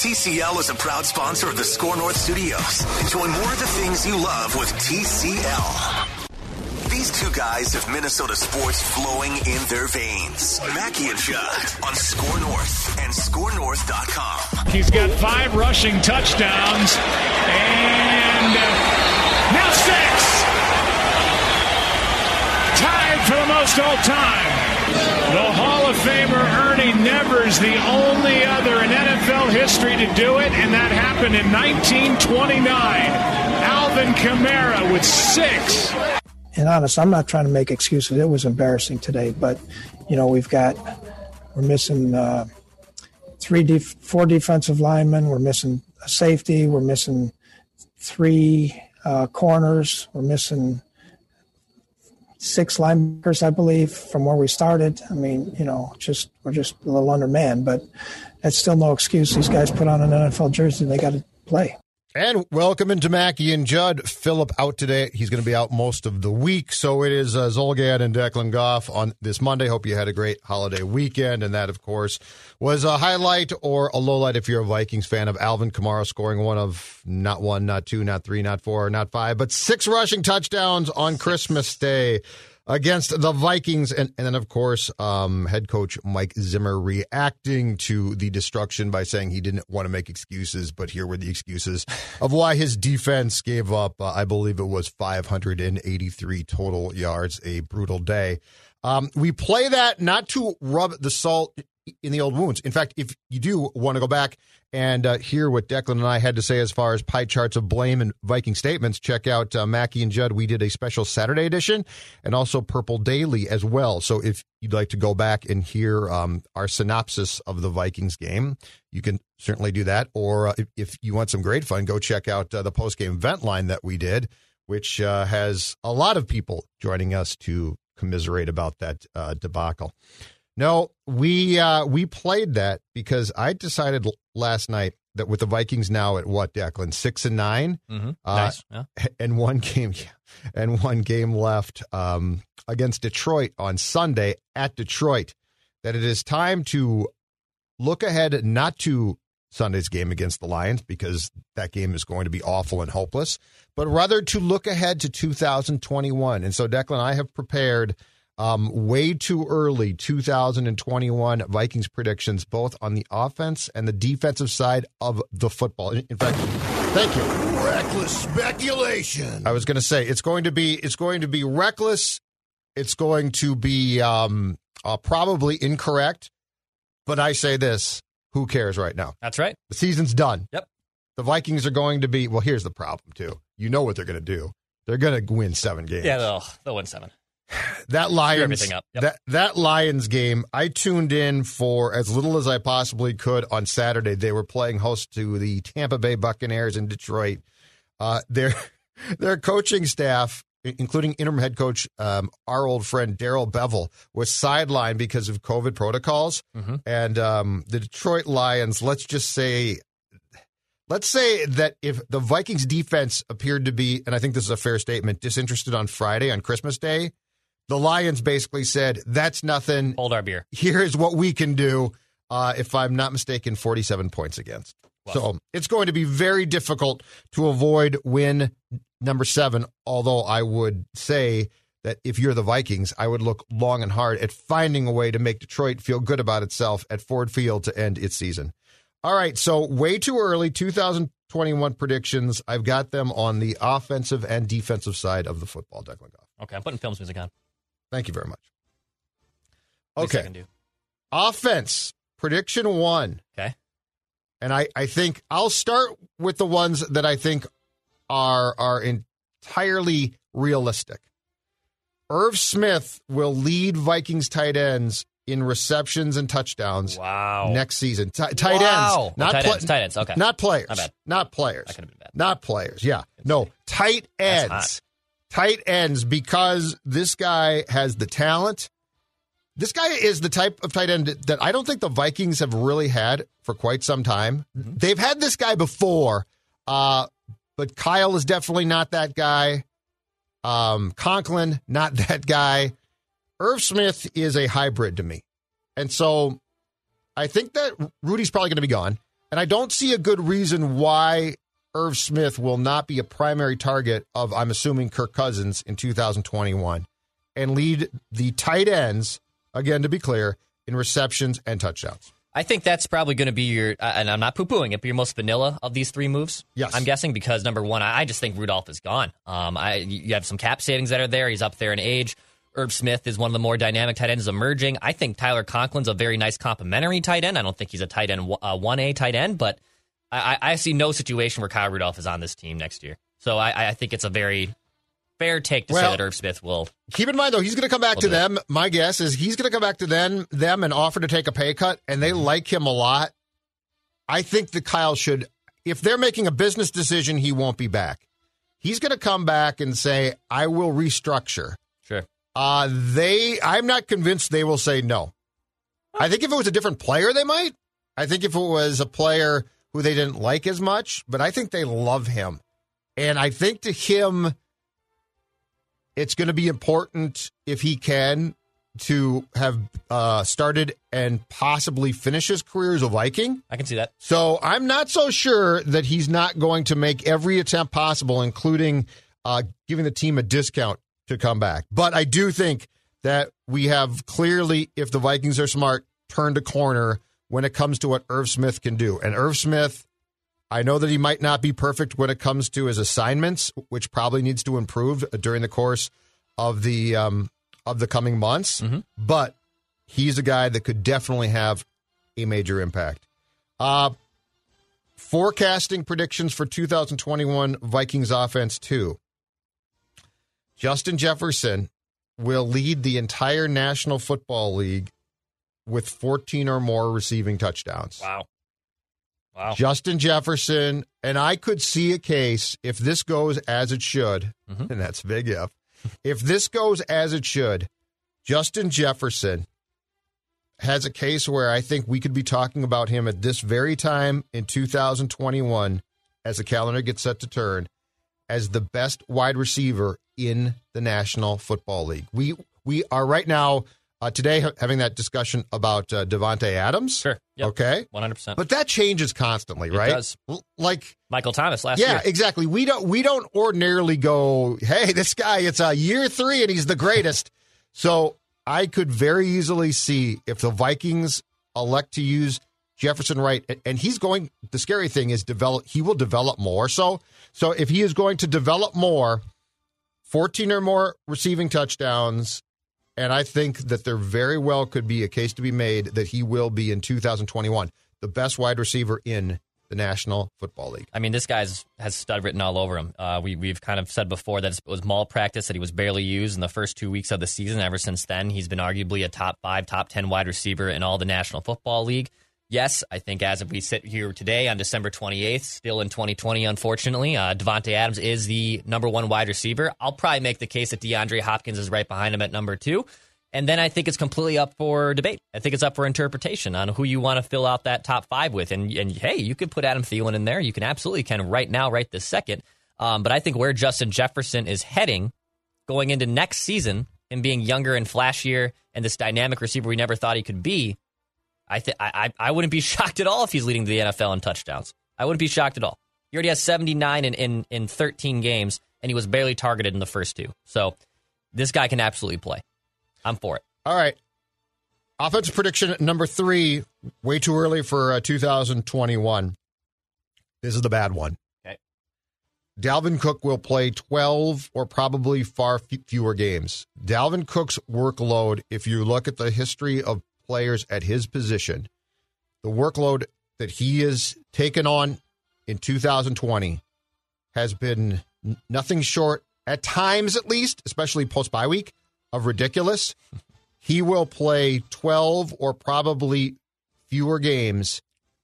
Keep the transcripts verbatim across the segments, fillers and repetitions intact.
T C L is a proud sponsor of the Score North Studios. Enjoy more of the things you love with T C L. These two guys have Minnesota sports flowing in their veins. Mackie and Judd on Score North and score north dot com. He's got five rushing touchdowns and now six. Tied for the most all time. The Hall of Famer Ernie Nevers, the only other in N F L history to do it, and that happened in nineteen twenty-nine. Alvin Kamara with six. And honest, I'm not trying to make excuses. It was embarrassing today, but you know we've got we're missing uh, three, def- four defensive linemen. We're missing a safety. We're missing three uh, corners. We're missing six linebackers, I believe, from where we started. I mean, you know, just we're just a little undermanned, but that's still no excuse. These guys put on an N F L jersey; they got to play. And welcome into Mackie and Judd. Phillip out today. He's going to be out most of the week. So it is uh, Zulgad and Declan Goff on this Monday. Hope you had a great holiday weekend. And that, of course, was a highlight or a lowlight if you're a Vikings fan of Alvin Kamara scoring one of not one, not two, not three, not four, not five, but six rushing touchdowns on Christmas Day against the Vikings. And, and then, of course, um, head coach Mike Zimmer reacting to the destruction by saying he didn't want to make excuses, but here were the excuses of why his defense gave up, uh, I believe it was five hundred eighty-three total yards, a brutal day. Um, we play that not to rub the salt in the old wounds. In fact, if you do want to go back and uh, hear what Declan and I had to say as far as pie charts of blame and Viking statements, check out uh, Mackie and Judd. We did a special Saturday edition and also Purple Daily as well. So if you'd like to go back and hear um, our synopsis of the Vikings game, you can certainly do that. Or uh, if, if you want some great fun, go check out uh, the post-game vent line that we did, which uh, has a lot of people joining us to commiserate about that uh, debacle. No, we uh, we played that because I decided last night that with the Vikings now at what, Declan, six and nine, mm-hmm. uh, nice. Yeah. and one game, and one game left um, against Detroit on Sunday at Detroit, that it is time to look ahead, not to Sunday's game against the Lions because that game is going to be awful and hopeless, but rather to look ahead to two thousand twenty-one. And so, Declan, I have prepared. Um, way too early, two thousand twenty-one Vikings predictions, both on the offense and the defensive side of the football. In, in fact, thank you. Reckless speculation. I was going to say it's going to be it's going to be reckless. It's going to be um, uh, probably incorrect. But I say this: who cares right now? That's right. The season's done. Yep. The Vikings are going to be. Well, here's the problem too. You know what they're going to do. They're going to win seven games. Yeah, they'll they'll win seven. That Lions, everything up. Yep. that that Lions game, I tuned in for as little as I possibly could on Saturday. They were playing host to the Tampa Bay Buccaneers in Detroit. Uh, their their coaching staff, including interim head coach, um, our old friend Darrell Bevel, was sidelined because of COVID protocols. Mm-hmm. And um, the Detroit Lions, let's just say, let's say that if the Vikings defense appeared to be, and I think this is a fair statement, disinterested on Friday on Christmas Day, the Lions basically said, that's nothing. Hold our beer. Here's what we can do. Uh, if I'm not mistaken, forty-seven points against. Wow. So it's going to be very difficult to avoid win number seven, although I would say that if you're the Vikings, I would look long and hard at finding a way to make Detroit feel good about itself at Ford Field to end its season. All right, so way too early, two thousand twenty-one predictions. I've got them on the offensive and defensive side of the football, Declan Goff. Okay, I'm putting films music on. Thank you very much. Okay. Okay. Offense, prediction one. Okay. And I, I think I'll start with the ones that I think are are entirely realistic. Irv Smith will lead Vikings tight ends in receptions and touchdowns wow. next season. T- tight wow. ends. Not oh, tight pla- ends. Tight ends. Okay. Not players. My bad. Not players. That could have been bad. Not players. Yeah. No, tight ends. Tight ends, because this guy has the talent. This guy is the type of tight end that I don't think the Vikings have really had for quite some time. Mm-hmm. They've had this guy before, uh, but Kyle is definitely not that guy. Um, Conklin, not that guy. Irv Smith is a hybrid to me. And so I think that Rudy's probably going to be gone. And I don't see a good reason why Irv Smith will not be a primary target of, I'm assuming, Kirk Cousins in two thousand twenty-one and lead the tight ends, again, to be clear, in receptions and touchdowns. I think that's probably going to be your, uh, and I'm not poo-pooing it, but your most vanilla of these three moves. Yes. I'm guessing because, number one, I, I just think Rudolph is gone. Um, I, you have some cap savings that are there. He's up there in age. Irv Smith is one of the more dynamic tight ends emerging. I think Tyler Conklin's a very nice complementary tight end. I don't think he's a tight end, uh, one A tight end, but I, I see no situation where Kyle Rudolph is on this team next year. So I, I think it's a very fair take to well, say that Irv Smith will. Keep in mind, though, he's going to come back to them. It. My guess is he's going to come back to them, them and offer to take a pay cut, and they like him a lot. I think that Kyle should, if they're making a business decision, he won't be back. He's going to come back and say, I will restructure. Sure. Uh, they, I'm not convinced they will say no. I think if it was a different player, they might. I think if it was a player who they didn't like as much, but I think they love him. And I think to him, it's going to be important, if he can, to have uh, started and possibly finish his career as a Viking. I can see that. So I'm not so sure that he's not going to make every attempt possible, including uh, giving the team a discount to come back. But I do think that we have clearly, if the Vikings are smart, turned a corner when it comes to what Irv Smith can do. And Irv Smith, I know that he might not be perfect when it comes to his assignments, which probably needs to improve during the course of the um, of the coming months. Mm-hmm. But he's a guy that could definitely have a major impact. Uh, forecasting predictions for two thousand twenty-one Vikings offense, too. Justin Jefferson will lead the entire National Football League with fourteen or more receiving touchdowns. Wow. Wow. Justin Jefferson, and I could see a case, if this goes as it should, mm-hmm. and that's big if, if this goes as it should, Justin Jefferson has a case where I think we could be talking about him at this very time in two thousand twenty-one, as the calendar gets set to turn, as the best wide receiver in the National Football League. We we are right now, uh, today, having that discussion about uh, Davante Adams. Sure. Yep. Okay. one hundred percent. But that changes constantly, right? It does. Like Michael Thomas last yeah, year. Yeah, exactly. We don't we don't ordinarily go, hey, this guy, it's a year three and he's the greatest. So I could very easily see if the Vikings elect to use Jefferson Wright, and he's going, the scary thing is develop, he will develop more. So, so if he is going to develop more, fourteen or more receiving touchdowns, and I think that there very well could be a case to be made that he will be in two thousand twenty-one the best wide receiver in the National Football League. I mean, this guy has stud written all over him. Uh, we, we've kind of said before that it was malpractice, that he was barely used in the first two weeks of the season. Ever since then, he's been arguably a top five, top ten wide receiver in all the National Football League. Yes, I think as if we sit here today on December twenty-eighth, still in twenty twenty, unfortunately, uh, Davante Adams is the number one wide receiver. I'll probably make the case that DeAndre Hopkins is right behind him at number two. And then I think it's completely up for debate. I think it's up for interpretation on who you want to fill out that top five with. And, and hey, you could put Adam Thielen in there. You can absolutely can right now, right this second. Um, but I think where Justin Jefferson is heading going into next season and being younger and flashier and this dynamic receiver we never thought he could be, I, th- I I wouldn't be shocked at all if he's leading the N F L in touchdowns. I wouldn't be shocked at all. He already has seventy-nine in, in, in thirteen games, and he was barely targeted in the first two. So this guy can absolutely play. I'm for it. All right. Offensive prediction number three, way too early for uh, two thousand twenty-one. This is the bad one. Okay. Dalvin Cook will play twelve or probably far f- fewer games. Dalvin Cook's workload, if you look at the history of players at his position, the workload that he has taken on in two thousand twenty has been n- nothing short, at times at least, especially post-bye week, of ridiculous. He will play twelve or probably fewer games.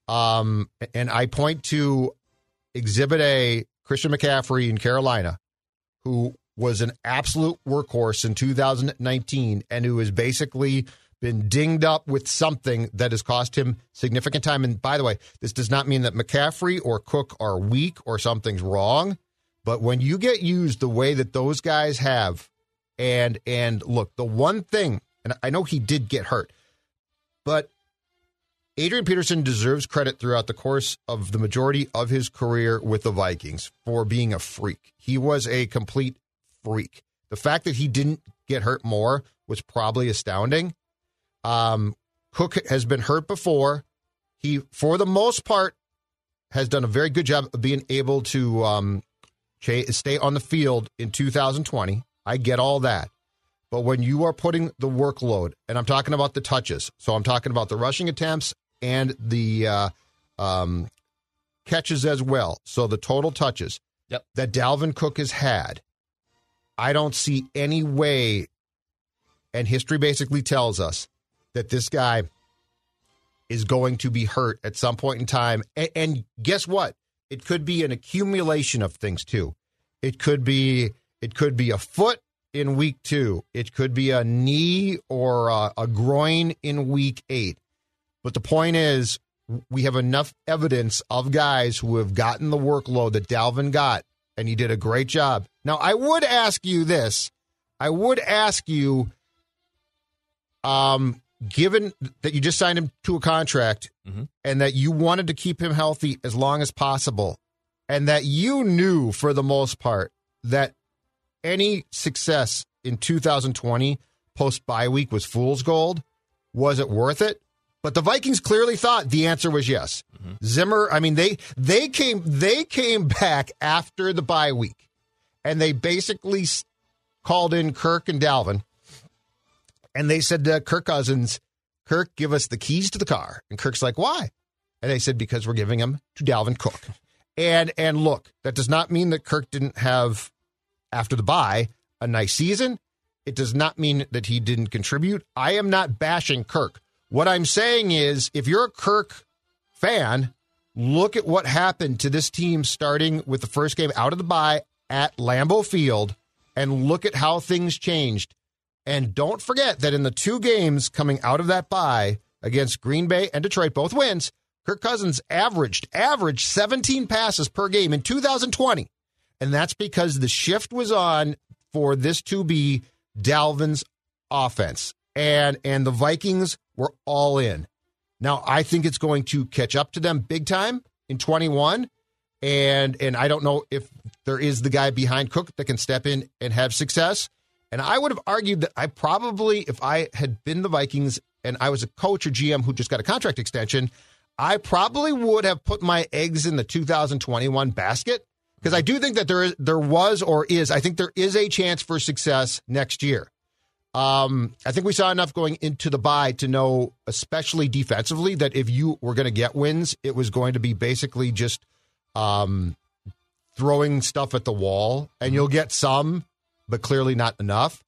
Um, and I point to Exhibit A, Christian McCaffrey in Carolina, who was an absolute workhorse in two thousand nineteen and who has basically been dinged up with something that has cost him significant time. And by the way, this does not mean that McCaffrey or Cook are weak or something's wrong. But when you get used the way that those guys have, and and look, the one thing, and I know he did get hurt, but Adrian Peterson deserves credit throughout the course of the majority of his career with the Vikings for being a freak. He was a complete freak. The fact that he didn't get hurt more was probably astounding. Um, Cook has been hurt before. He, for the most part, has done a very good job of being able to um, stay on the field in two thousand twenty. I get all that. But when you are putting the workload, and I'm talking about the touches, so I'm talking about the rushing attempts and the uh, um, catches as well, so the total touches yep. that Dalvin Cook has had, I don't see any way, and history basically tells us, that this guy is going to be hurt at some point in time. And, and guess what? It could be an accumulation of things, too. It could be it could be a foot in week two. It could be a knee or a, a groin in week eight. But the point is, we have enough evidence of guys who have gotten the workload that Dalvin got, and he did a great job. Now, I would ask you this. I would ask you, um, given that you just signed him to a contract mm-hmm. and that you wanted to keep him healthy as long as possible, and that you knew for the most part that any success in two thousand twenty post-bye week was fool's gold, was it worth it? But the Vikings clearly thought the answer was yes. Mm-hmm. Zimmer, I mean, they they came they came back after the bye week, and they basically called in Kirk and Dalvin, and they said to Kirk Cousins, Kirk, give us the keys to the car. And Kirk's like, why? And they said, because we're giving them to Dalvin Cook. And and look, that does not mean that Kirk didn't have, after the bye, a nice season. It does not mean that he didn't contribute. I am not bashing Kirk. What I'm saying is, if you're a Kirk fan, look at what happened to this team starting with the first game out of the bye at Lambeau Field, and look at how things changed. And don't forget that in the two games coming out of that bye against Green Bay and Detroit, both wins, Kirk Cousins averaged averaged seventeen passes per game in two thousand twenty. And that's because the shift was on for this to be Dalvin's offense. And and the Vikings were all in. Now, I think it's going to catch up to them big time in twenty-one. And and I don't know if there is the guy behind Cook that can step in and have success. And I would have argued that I probably, if I had been the Vikings and I was a coach or G M who just got a contract extension, I probably would have put my eggs in the two thousand twenty-one basket, because I do think that there is, there was or is, I think there is a chance for success next year. Um, I think we saw enough going into the bye to know, especially defensively, that if you were going to get wins, it was going to be basically just um, throwing stuff at the wall, and you'll get some, but clearly not enough.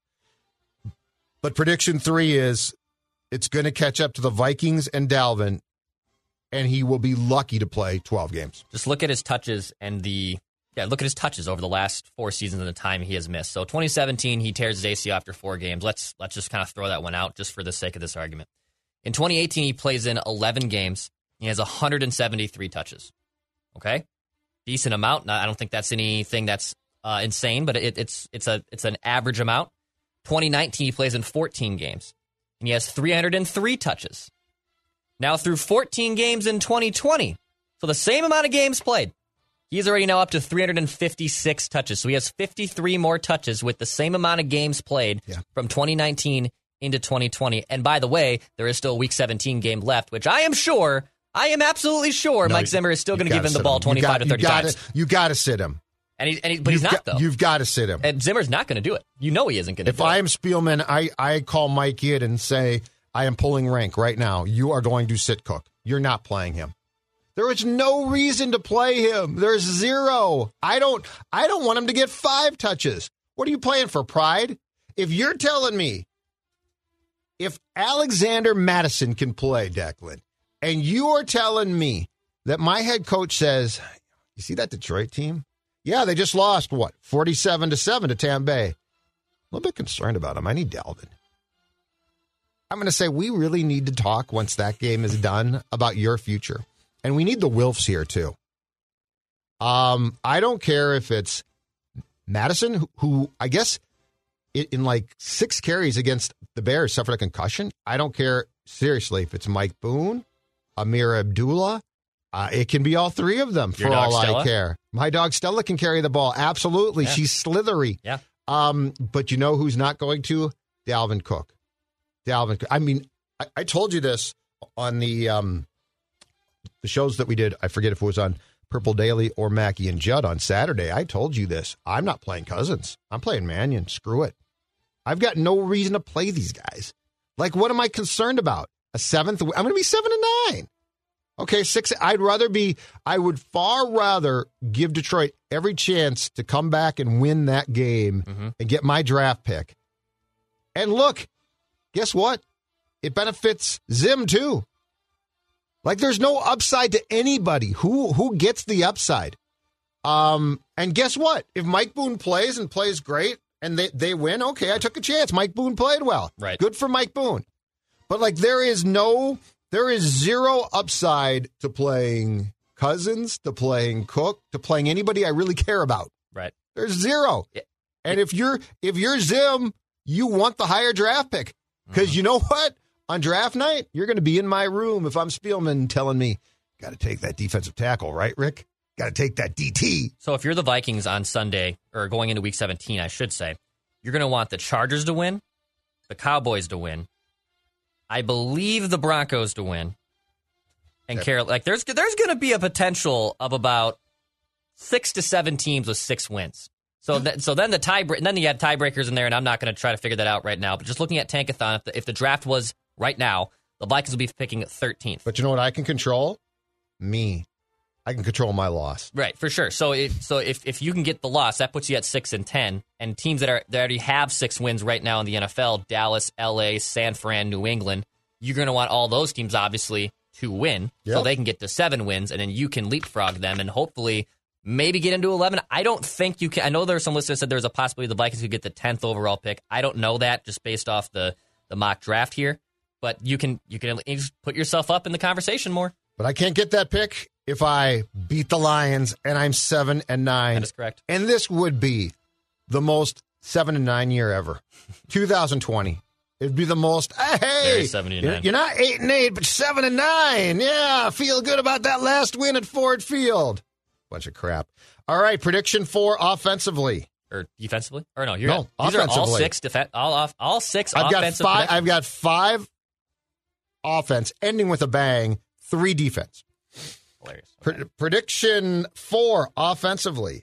But prediction three is it's going to catch up to the Vikings and Dalvin, and he will be lucky to play twelve games. Just look at his touches and the yeah, look at his touches over the last four seasons and the time he has missed. So twenty seventeen, he tears his A C L after four games. Let's let's just kind of throw that one out just for the sake of this argument. In twenty eighteen, he plays in eleven games. He has one hundred seventy-three touches. Okay, decent amount. I don't think that's anything that's Uh, insane, but it, it's it's a it's an average amount. twenty nineteen, he plays in fourteen games, and he has three hundred three touches. Now through fourteen games in twenty twenty, so the same amount of games played, he's already now up to three hundred fifty-six touches. So he has fifty-three more touches with the same amount of games played yeah. from twenty nineteen into twenty twenty. And by the way, there is still a Week seventeen game left, which I am sure, I am absolutely sure no, Mike Zimmer is still going to give him the ball twenty-five to thirty you gotta, times. You got to sit him. And he, and he, but you've he's not, got, though. You've got to sit him. And Zimmer's not going to do it. You know he isn't going to do it. If I am Spielman, I, I call Mike in and say, I am pulling rank right now. You are going to sit Cook. You're not playing him. There is no reason to play him. There's zero. I don't I don't want him to get five touches. What are you playing for, pride? If you're telling me, if Alexander Madison can play, Declan, and you are telling me that my head coach says, you see that Detroit team? Yeah, they just lost, what, forty-seven to seven to Tampa Bay. A little bit concerned about them. I need Dalvin. I'm going to say we really need to talk once that game is done about your future. And we need the Wilfs here, too. Um, I don't care if it's Madison, who, who I guess in, in like six carries against the Bears suffered a concussion. I don't care, seriously, if it's Mike Boone Amir Abdullah. Uh, it can be all three of them for all Stella? I care. My dog Stella can carry the ball. Absolutely. Yeah. She's slithery. Yeah. Um, but you know who's not going to? Dalvin Cook. Dalvin Cook. I mean, I, I told you this on the um, the shows that we did. I forget if it was on Purple Daily or Mackie and Judd on Saturday. I told you this. I'm not playing Cousins. I'm playing Mannion. Screw it. I've got no reason to play these guys. Like, what am I concerned about? A seventh? I'm going to be seven and nine. Okay, six. I'd rather be, I would far rather give Detroit every chance to come back and win that game mm-hmm. and get my draft pick. And look, guess what? It benefits Zim too. Like, there's no upside to anybody. Who who gets the upside? Um, and guess what? If Mike Boone plays and plays great and they, they win, okay, I took a chance. Mike Boone played well. Right. Good for Mike Boone. But, like, there is no... There is zero upside to playing Cousins, to playing Cook, to playing anybody I really care about. Right. There's zero. Yeah. And if you're if you're Zim, you want the higher draft pick. Because mm-hmm. you know what? On draft night, you're going to be in my room if I'm Spielman telling me, got to take that defensive tackle, right, Rick? Got to take that D T. So if you're the Vikings on Sunday, or going into week seventeen, I should say, you're going to want the Chargers to win, the Cowboys to win, I believe the Broncos to win, and yep. Carol. Like there's there's going to be a potential of about six to seven teams with six wins. So that so then the tie and then you have tiebreakers in there, and I'm not going to try to figure that out right now. But just looking at Tankathon, if the, if the draft was right now, the Vikings will be picking thirteenth. But you know what I can control? Me. I can control my loss. Right, for sure. So if so if, if you can get the loss, that puts you at six and ten. And teams that are that already have six wins right now in the N F L, Dallas, L A, San Fran, New England, you're going to want all those teams, obviously, to win. Yep. So they can get to seven wins, and then you can leapfrog them and hopefully maybe get into eleven. I don't think you can. I know there are some listeners that said there's a possibility the Vikings could get the tenth overall pick. I don't know that just based off the, the mock draft here. But you can you can at least put yourself up in the conversation more. But I can't get that pick if I beat the Lions and I'm seven and nine. That is correct. And this would be the most seven and nine year ever. two thousand twenty. It'd be the most, hey, seventy and you're, nine. You're not eight and eight, but seven and nine. Yeah, feel good about that last win at Ford Field. Bunch of crap. All right, prediction for offensively. Or defensively? Or no, you're no, not, these offensively. are all six defen- all off all six I've offensive got five, I've got five offense ending with a bang, three defense. Hilarious. Okay. Pre- prediction four offensively.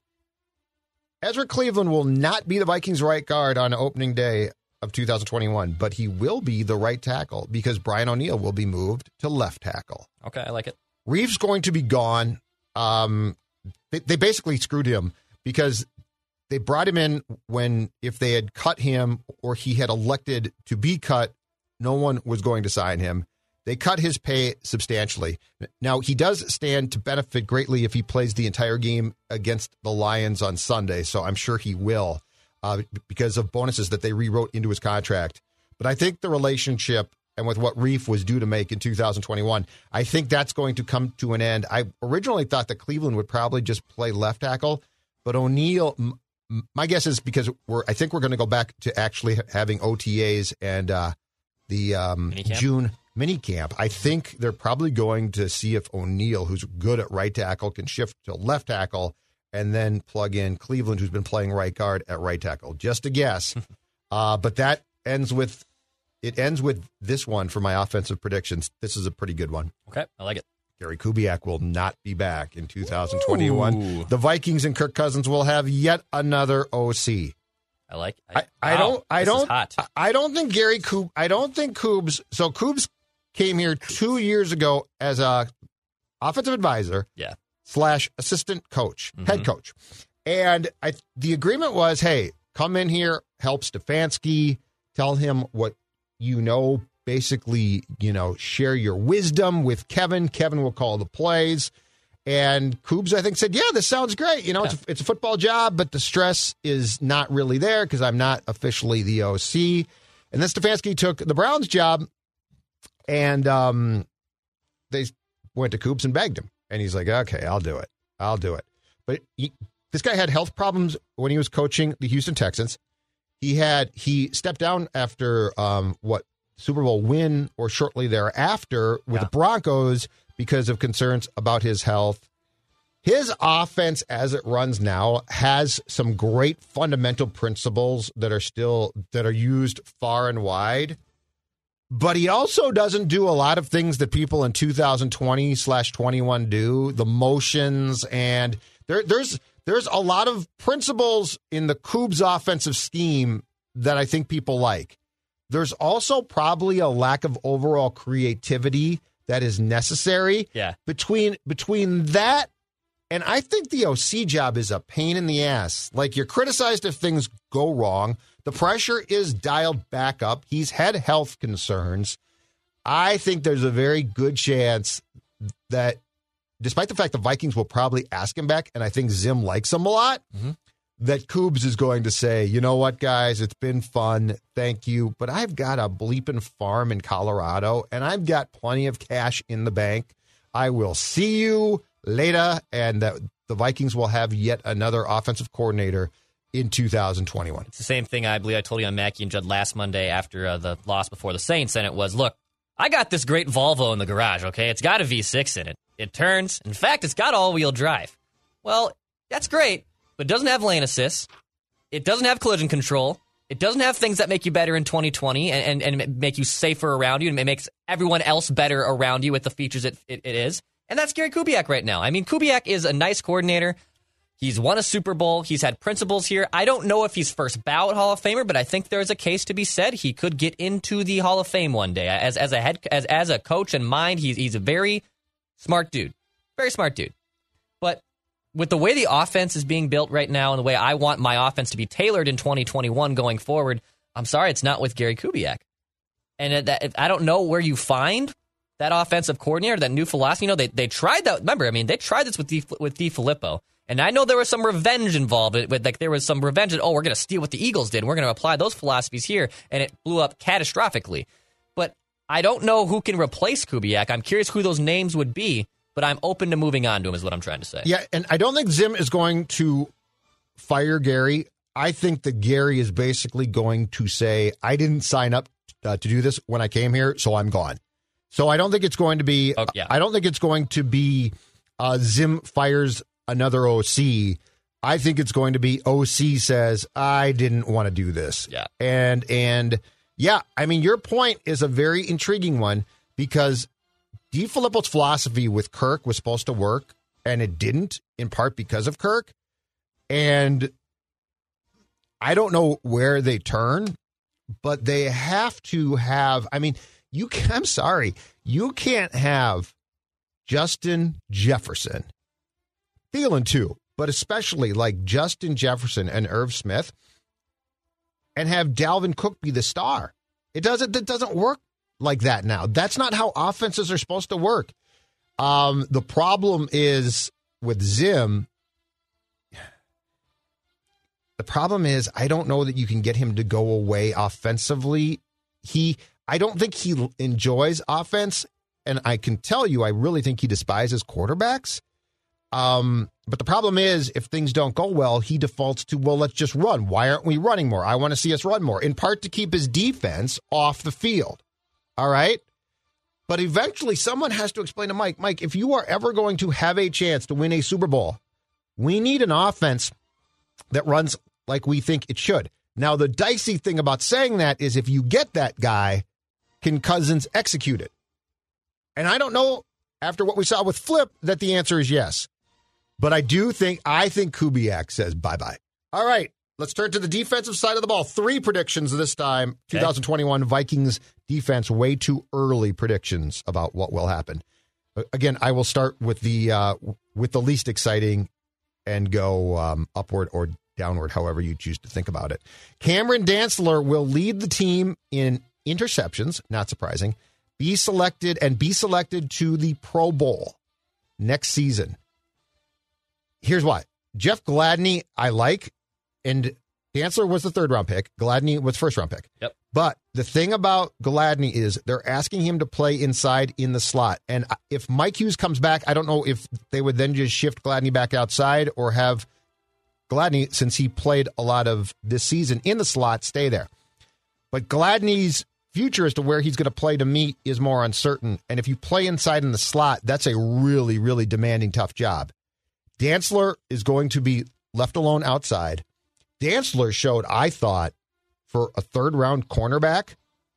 Ezra Cleveland will not be the Vikings right guard on opening day of two thousand twenty-one, but he will be the right tackle because Brian O'Neill will be moved to left tackle. Okay, I like it. Reeves going to be gone. Um, they, they basically screwed him because they brought him in when if they had cut him or he had elected to be cut, no one was going to sign him. They cut his pay substantially. Now, he does stand to benefit greatly if he plays the entire game against the Lions on Sunday, so I'm sure he will uh, because of bonuses that they rewrote into his contract. But I think the relationship and with what Reef was due to make in two thousand twenty-one, I think that's going to come to an end. I originally thought that Cleveland would probably just play left tackle, but O'Neill, m- my guess is because we're, I think we're going to go back to actually having O T As and uh, the um, June mini camp. I think they're probably going to see if O'Neill, who's good at right tackle, can shift to left tackle and then plug in Cleveland, who's been playing right guard at right tackle. Just a guess. uh, but that ends with it ends with this one for my offensive predictions. This is a pretty good one. Okay, I like it. Gary Kubiak will not be back in two thousand twenty-one. Ooh. The Vikings and Kirk Cousins will have yet another O C. I like. I, I, I wow, don't. I don't. Hot. I don't think Gary Coop. I don't think Coobs. So Coobs came here two years ago as a offensive advisor. Yeah. Slash assistant coach, mm-hmm. head coach, and I. The agreement was, hey, come in here, help Stefanski, tell him what you know. Basically, you know, share your wisdom with Kevin. Kevin will call the plays. And Coobs, I think, said, yeah, this sounds great. You know, yeah. it's, a, it's a football job, but the stress is not really there because I'm not officially the O C. And then Stefanski took the Browns job, and um, they went to Coobs and begged him. And he's like, okay, I'll do it. I'll do it. But he, this guy had health problems when he was coaching the Houston Texans. He had he stepped down after um, what Super Bowl win or shortly thereafter with yeah. the Broncos because of concerns about his health. His offense, as it runs now, has some great fundamental principles that are still that are used far and wide. But he also doesn't do a lot of things that people in two thousand twenty slash twenty-one do, the motions, and there, there's there's a lot of principles in the Cougs offensive scheme that I think people like. There's also probably a lack of overall creativity that is necessary. Yeah. Between between that, and I think the O C job is a pain in the ass. Like, you're criticized if things go wrong. The pressure is dialed back up. He's had health concerns. I think there's a very good chance that, despite the fact the Vikings will probably ask him back, and I think Zim likes him a lot, mm-hmm. that Cougs is going to say, you know what, guys, it's been fun. Thank you. But I've got a bleeping farm in Colorado, and I've got plenty of cash in the bank. I will see you later, and that the Vikings will have yet another offensive coordinator in two thousand twenty-one. It's the same thing I believe I told you on Mackey and Judd last Monday after uh, the loss before the Saints, and it was, look, I got this great Volvo in the garage, okay? It's got a V six in it. It turns. In fact, it's got all-wheel drive. Well, that's great, but it doesn't have lane assist. It doesn't have collision control. It doesn't have things that make you better in twenty twenty and, and, and make you safer around you, and it makes everyone else better around you with the features it, it, it is. And that's Gary Kubiak right now. I mean, Kubiak is a nice coordinator. He's won a Super Bowl. He's had principles here. I don't know if he's first ballot Hall of Famer, but I think there's a case to be said. He could get into the Hall of Fame one day. As as a head as as a coach and mind, he's he's a very smart dude. Very smart dude. But with the way the offense is being built right now and the way I want my offense to be tailored in twenty twenty-one going forward, I'm sorry, it's not with Gary Kubiak. And that, I don't know where you find that offensive coordinator, that new philosophy. You know, they they tried that. Remember, I mean, they tried this with D, with DeFilippo. And I know there was some revenge involved. With, like, there was some revenge that, oh, we're going to steal what the Eagles did, and we're going to apply those philosophies here, and it blew up catastrophically. But I don't know who can replace Kubiak. I'm curious who those names would be, but I'm open to moving on to him is what I'm trying to say. Yeah, and I don't think Zim is going to fire Gary. I think that Gary is basically going to say, I didn't sign up uh, to do this when I came here, so I'm gone. So I don't think it's going to be, oh, yeah. I don't think it's going to be uh, Zim fires another O C. I think it's going to be O C says, I didn't want to do this. Yeah. And, and yeah, I mean, your point is a very intriguing one because DeFilippo's philosophy with Kirk was supposed to work, and it didn't, in part because of Kirk. And I don't know where they turn, but they have to have, I mean, you can, I'm sorry, you can't have Justin Jefferson, Thielen too, but especially like Justin Jefferson and Irv Smith, and have Dalvin Cook be the star. It doesn't. It doesn't work like that now. That's not how offenses are supposed to work. Um, the problem is with Zim. The problem is I don't know that you can get him to go away offensively. He, I don't think he enjoys offense, and I can tell you, I really think he despises quarterbacks. Um, but the problem is, if things don't go well, he defaults to, well, let's just run. Why aren't we running more? I want to see us run more, in part to keep his defense off the field. All right? But eventually, someone has to explain to Mike, Mike, if you are ever going to have a chance to win a Super Bowl, we need an offense that runs like we think it should. Now, the dicey thing about saying that is if you get that guy, can Cousins execute it? And I don't know, after what we saw with Flip, that the answer is yes. But I do think, I think Kubiak says bye-bye. All right, let's turn to the defensive side of the ball. Three predictions this time. Okay. twenty twenty-one Vikings defense, way too early predictions about what will happen. Again, I will start with the uh, with the least exciting and go um, upward or downward, however you choose to think about it. Cameron Dantzler will lead the team in interceptions, not surprising, be selected and be selected to the Pro Bowl next season. Here's why. Jeff Gladney, I like, and Dantzler was the third round pick. Gladney was first round pick. Yep. But the thing about Gladney is they're asking him to play inside in the slot. And if Mike Hughes comes back, I don't know if they would then just shift Gladney back outside or have Gladney, since he played a lot of this season in the slot, stay there. But Gladney's future as to where he's going to play to me is more uncertain. And if you play inside in the slot, that's a really, really demanding, tough job. Dantzler is going to be left alone outside. Dantzler showed, I thought, for a third-round cornerback.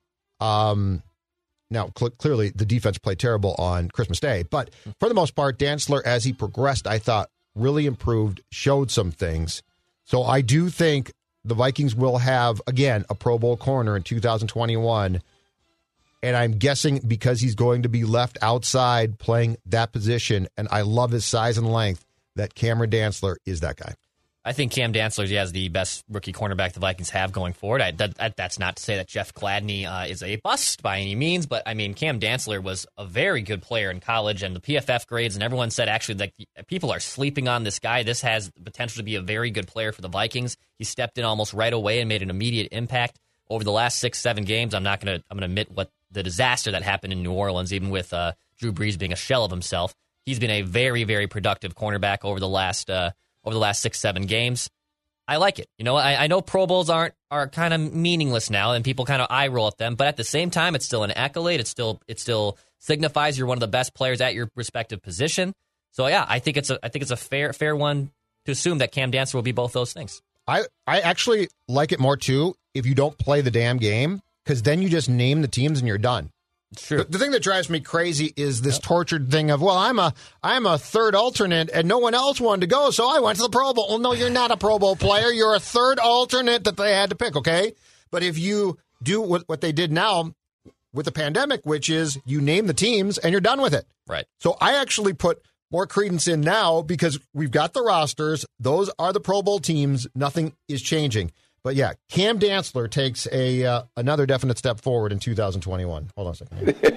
Um, now, cl- clearly, the defense played terrible on Christmas Day. But for the most part, Dantzler, as he progressed, I thought, really improved, showed some things. So I do think the Vikings will have, again, a Pro Bowl corner in two thousand twenty-one. And I'm guessing because he's going to be left outside playing that position, and I love his size and length, that Cameron Dantzler is that guy. I think Cam Dantzler yeah, is the best rookie cornerback the Vikings have going forward. I, that, that, that's not to say that Jeff Gladney uh, is a bust by any means, but I mean, Cam Dantzler was a very good player in college, and the P F F grades, and everyone said actually that people are sleeping on this guy. This has the potential to be a very good player for the Vikings. He stepped in almost right away and made an immediate impact over the last six, seven games. I'm not going to I'm going to admit what the disaster that happened in New Orleans, even with uh, Drew Brees being a shell of himself. He's been a very, very productive cornerback over the last uh, over the last six, seven games. I like it. You know, I, I know Pro Bowls aren't are kind of meaningless now, and people kind of eye roll at them. But at the same time, it's still an accolade. It still it still signifies you're one of the best players at your respective position. So yeah, I think it's a I think it's a fair fair one to assume that Cam Dantzler will be both those things. I I actually like it more too if you don't play the damn game, because then you just name the teams and you're done. True. The, the thing that drives me crazy is this yep. tortured thing of, well, I'm a I'm a third alternate and no one else wanted to go, so I went to the Pro Bowl. Well, no, you're not a Pro Bowl player. You're a third alternate that they had to pick, okay? But if you do what, what they did now with the pandemic, which is you name the teams and you're done with it. Right. So I actually put more credence in now because we've got the rosters. Those are the Pro Bowl teams. Nothing is changing. But yeah, Cam Dantzler takes a uh, another definite step forward in two thousand twenty-one. Hold on a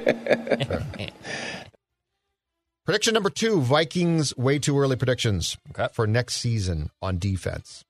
second. Prediction number two, Vikings way too early predictions okay. for next season on defense.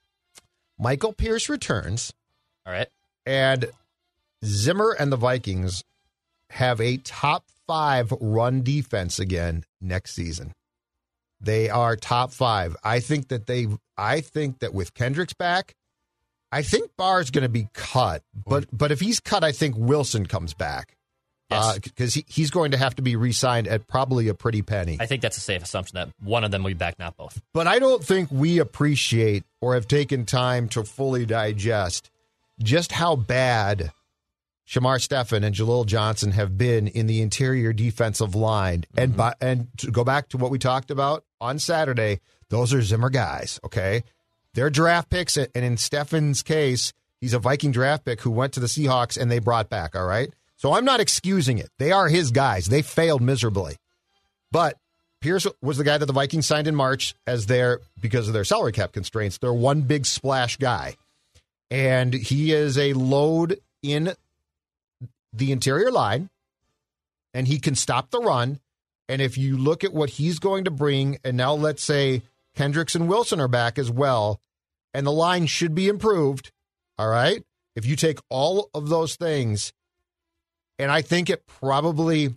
Michael Pierce returns. All right. And Zimmer and the Vikings have a top five run defense again next season. They are top five. I think that they I think that with Kendricks back, I think Barr's going to be cut, but but if he's cut, I think Wilson comes back because yes. uh, he, he's going to have to be re-signed at probably a pretty penny. I think that's a safe assumption that one of them will be back, not both. But I don't think we appreciate or have taken time to fully digest just how bad Shamar Stephen and Jalil Johnson have been in the interior defensive line. Mm-hmm. And by, and to go back to what we talked about on Saturday, those are Zimmer guys, okay? They're draft picks, and in Stephen's case, he's a Viking draft pick who went to the Seahawks and they brought back, all right? So I'm not excusing it. They are his guys. They failed miserably. But Pierce was the guy that the Vikings signed in March as their, because of their salary cap constraints, their one big splash guy. And he is a load in the interior line, and he can stop the run. And if you look at what he's going to bring, and now let's say Kendricks and Wilson are back as well, and the line should be improved, all right? If you take all of those things, and I think it probably,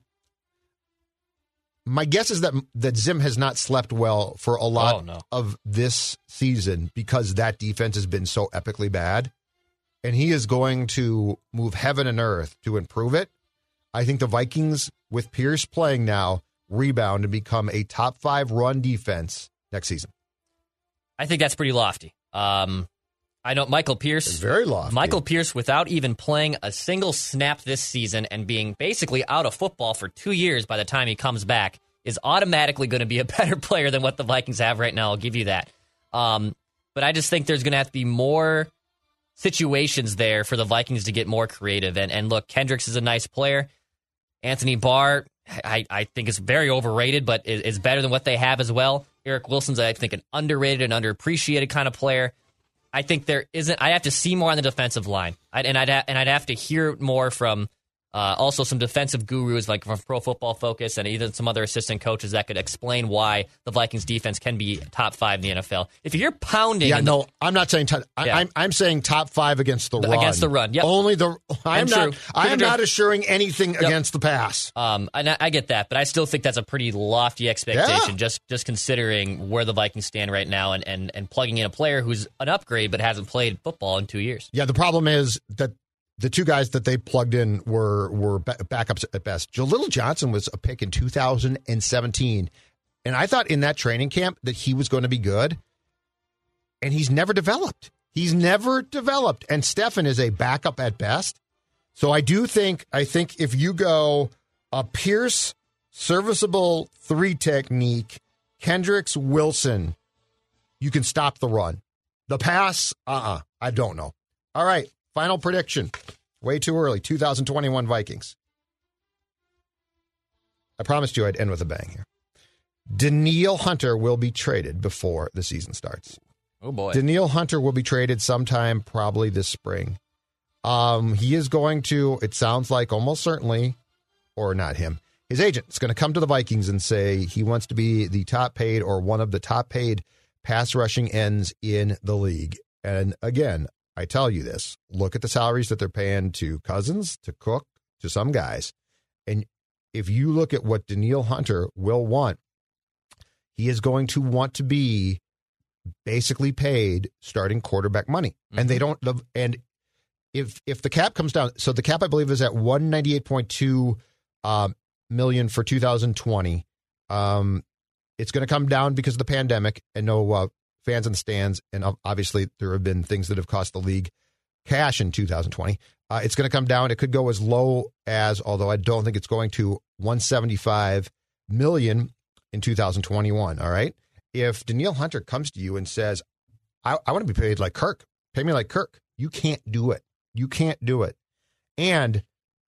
my guess is that that Zim has not slept well for a lot oh, no. of this season because that defense has been so epically bad, and he is going to move heaven and earth to improve it. I think the Vikings, with Pierce playing now, rebound and become a top five run defense next season. I think that's pretty lofty. Um, I know Michael Pierce. It's very lofty. Michael Pierce, without even playing a single snap this season and being basically out of football for two years by the time he comes back, is automatically going to be a better player than what the Vikings have right now. I'll give you that. Um, but I just think there's going to have to be more situations there for the Vikings to get more creative. And, and look, Kendricks is a nice player. Anthony Barr, I, I think is very overrated, but is, is better than what they have as well. Eric Wilson's, I think, an underrated and underappreciated kind of player. I think there isn't. I have to see more on the defensive line, I'd, and I'd ha- and I'd have to hear more from uh, also some defensive gurus like from Pro Football Focus and even some other assistant coaches that could explain why the Vikings defense can be top five in the N F L. If you're pounding, yeah, the, no, I'm not saying. T- I, yeah. I'm I'm saying top five against the, the run. Against the run, yep. Only the. I'm true. not. I am not assuring anything yep. against the pass. Um, and I get that, but I still think that's a pretty lofty expectation. Yeah. Just just considering where the Vikings stand right now, and, and and plugging in a player who's an upgrade but hasn't played football in two years. Yeah, the problem is that the two guys that they plugged in were were backups at best. Jaleel Johnson was a pick in two thousand seventeen, and I thought in that training camp that he was going to be good, and he's never developed. He's never developed, and Stefan is a backup at best. So I do think I think if you go a Pierce serviceable three technique, Kendricks, Wilson, you can stop the run. The pass, uh-uh, I don't know. All right, final prediction. Way too early, two thousand twenty-one Vikings. I promised you I'd end with a bang here. Danielle Hunter will be traded before the season starts. Oh, boy. Danielle Hunter will be traded sometime probably this spring. Um, he is going to, it sounds like almost certainly, or not him, his agent is going to come to the Vikings and say he wants to be the top paid or one of the top paid pass rushing ends in the league. And again, I tell you this, look at the salaries that they're paying to Cousins, to Cook, to some guys. And if you look at what Danielle Hunter will want, he is going to want to be basically paid starting quarterback money. Mm-hmm. And they don't, and if if the cap comes down, so the cap I believe is at one ninety-eight point two um, million for two thousand twenty. Um, it's going to come down because of the pandemic and no uh, fans in the stands. And obviously there have been things that have cost the league cash in two thousand twenty. Uh, it's going to come down. It could go as low as, although I don't think it's going to, one seventy-five million in two thousand twenty-one. All right. If Danielle Hunter comes to you and says, I, I want to be paid like Kirk, pay me like Kirk, you can't do it. You can't do it. And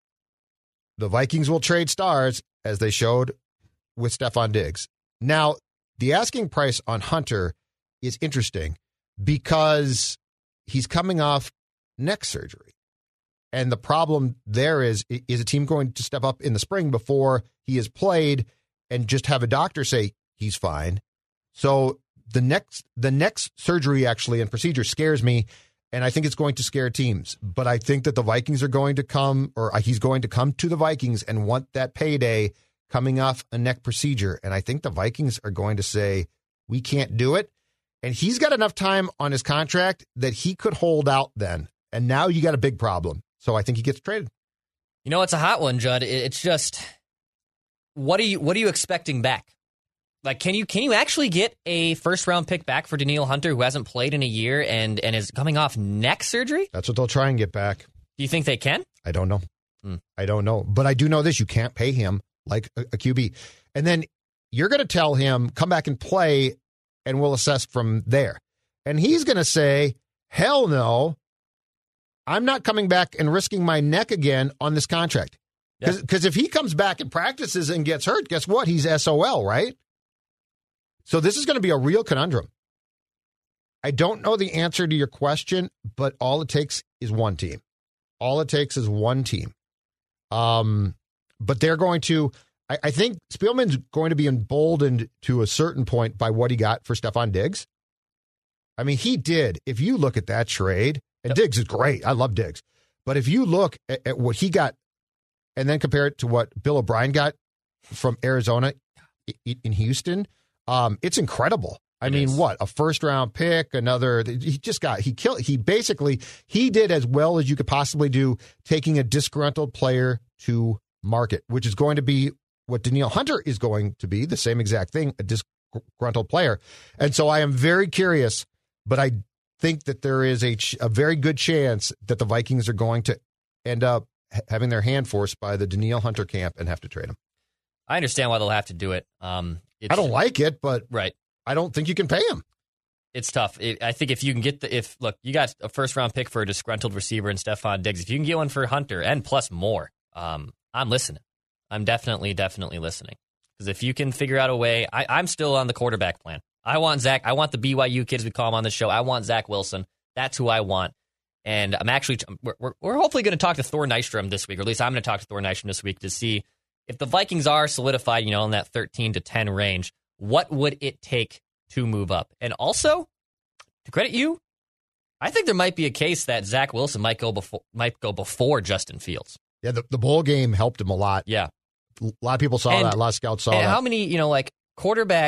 the Vikings will trade stars, as they showed with Stefon Diggs. Now, the asking price on Hunter is interesting because he's coming off neck surgery. And the problem there is, is a team going to step up in the spring before he has played and just have a doctor say he's fine? So the next the next surgery actually and procedure scares me, and I think it's going to scare teams. But I think that the Vikings are going to come, or he's going to come to the Vikings and want that payday coming off a neck procedure. And I think the Vikings are going to say, we can't do it. And he's got enough time on his contract that he could hold out then. And now you got a big problem. So I think he gets traded. You know, it's a hot one, Judd. It's just, what are you what are you expecting back? Like, can you can you actually get a first round pick back for Danielle Hunter, who hasn't played in a year and, and is coming off neck surgery? That's what they'll try and get back. Do you think they can? I don't know. Hmm. I don't know. But I do know this. You can't pay him like a, a Q B. And then you're going to tell him, come back and play, and we'll assess from there. And he's going to say, hell no, I'm not coming back and risking my neck again on this contract. Because yeah. if he comes back and practices and gets hurt, guess what? He's S O L, right? So this is going to be a real conundrum. I don't know the answer to your question, but all it takes is one team. All it takes is one team. Um, but they're going to, I, I think Spielman's going to be emboldened to a certain point by what he got for Stefon Diggs. I mean, he did. If you look at that trade, and yep. Diggs is great. I love Diggs. But if you look at, at what he got and then compare it to what Bill O'Brien got from Arizona in Houston, Um, it's incredible. I it mean, is. what, a first round pick, another, he just got, he killed, he basically, he did as well as you could possibly do taking a disgruntled player to market, which is going to be what Danielle Hunter is going to be, the same exact thing, a disgruntled player. And so I am very curious, but I think that there is a, a very good chance that the Vikings are going to end up having their hand forced by the Danielle Hunter camp and have to trade him. I understand why they'll have to do it. Um, It's, I don't like it, but right. I don't think you can pay him. It's tough. It, I think if you can get the if look, you got a first round pick for a disgruntled receiver in Stefon Diggs. If you can get one for Hunter and plus more, um, I'm listening. I'm definitely, definitely listening. Because if you can figure out a way, I, I'm still on the quarterback plan. I want Zach. I want the B Y U kids we call him on the show. I want Zach Wilson. That's who I want. And I'm actually we're we're, we're hopefully going to talk to Thor Nystrom this week, or at least I'm going to talk to Thor Nystrom this week to see if the Vikings are solidified, you know, in that thirteen to ten range. What would it take to move up? And also, to credit you, I think there might be a case that Zach Wilson might go before might go before Justin Fields. Yeah, the, the bowl game helped him a lot. Yeah. A lot of people saw and, that. A lot of scouts saw and that. How many, you know, like quarterback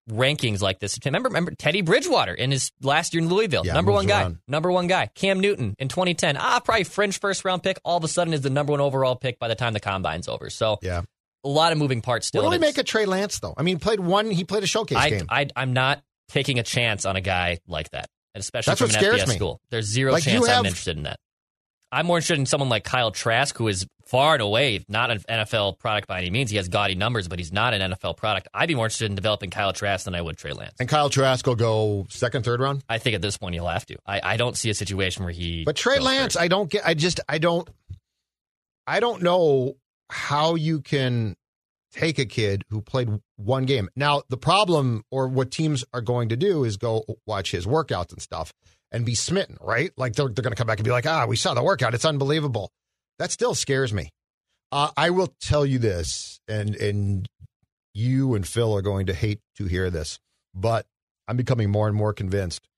rankings like this. Remember, remember Teddy Bridgewater in his last year in Louisville, Yeah, number one guy, around. number one guy. Cam Newton in twenty ten, ah, probably fringe first round pick. All of a sudden is the number one overall pick by the time the combine's over. So Yeah. a lot of moving parts still. What do we and it's- make of Trey Lance, though? I mean, he played one. He played a showcase I, game. I, I'm not taking a chance on a guy like that, and especially That's from what an scares F B S me. school. There's zero Like, you chance have- I'm interested in that. I'm more interested in someone like Kyle Trask, who is far and away not an N F L product by any means. He has gaudy numbers, but he's not an N F L product. I'd be more interested in developing Kyle Trask than I would Trey Lance. and Kyle Trask will go second, third round. I think at this point he'll have to. I, I don't see a situation where he. But Trey goes Lance, first. I don't get. I just, I don't, I don't know how you can take a kid who played one game. Now, the problem, or what teams are going to do, is go watch his workouts and stuff and be smitten, right? Like they're they're going to come back and be like, ah, we saw the workout. It's unbelievable. That still scares me. Uh, I will tell you this, and and you and Phil are going to hate to hear this, but I'm becoming more and more convinced.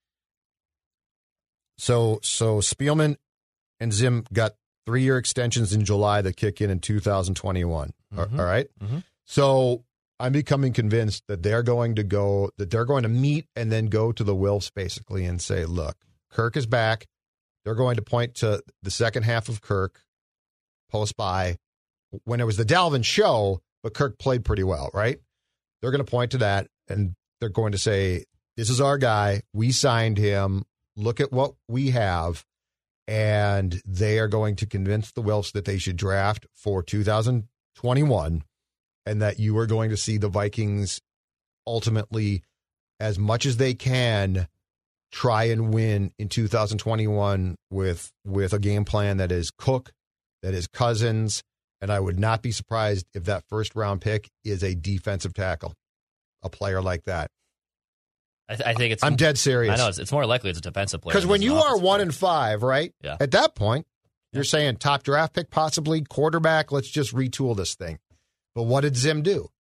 So so Spielman and Zim got three-year extensions in July that kick in in two thousand twenty-one. Mhm. All right? Mhm. So I'm becoming convinced that they're going to go, that they're going to meet and then go to the Wilfs basically and say, look, Kirk is back. They're going to point to the second half of Kirk post-bye when it was the Dalvin show, but Kirk played pretty well, right? They're going to point to that, and they're going to say, this is our guy. We signed him. Look at what we have. And they are going to convince the Wilfs that they should draft for two thousand twenty-one, and that you are going to see the Vikings ultimately, as much as they can, try and win in two thousand twenty-one with with a game plan that is Cook, that is Cousins, and I would not be surprised if that first round pick is a defensive tackle, a player like that. I, th- I think it's. I'm dead serious. I know it's, it's more likely it's a defensive player. Because than when it's you an are offensive one player. and five, right? Yeah. At that point, you're saying top draft pick, possibly quarterback. Let's just retool this thing. But what did Zim do?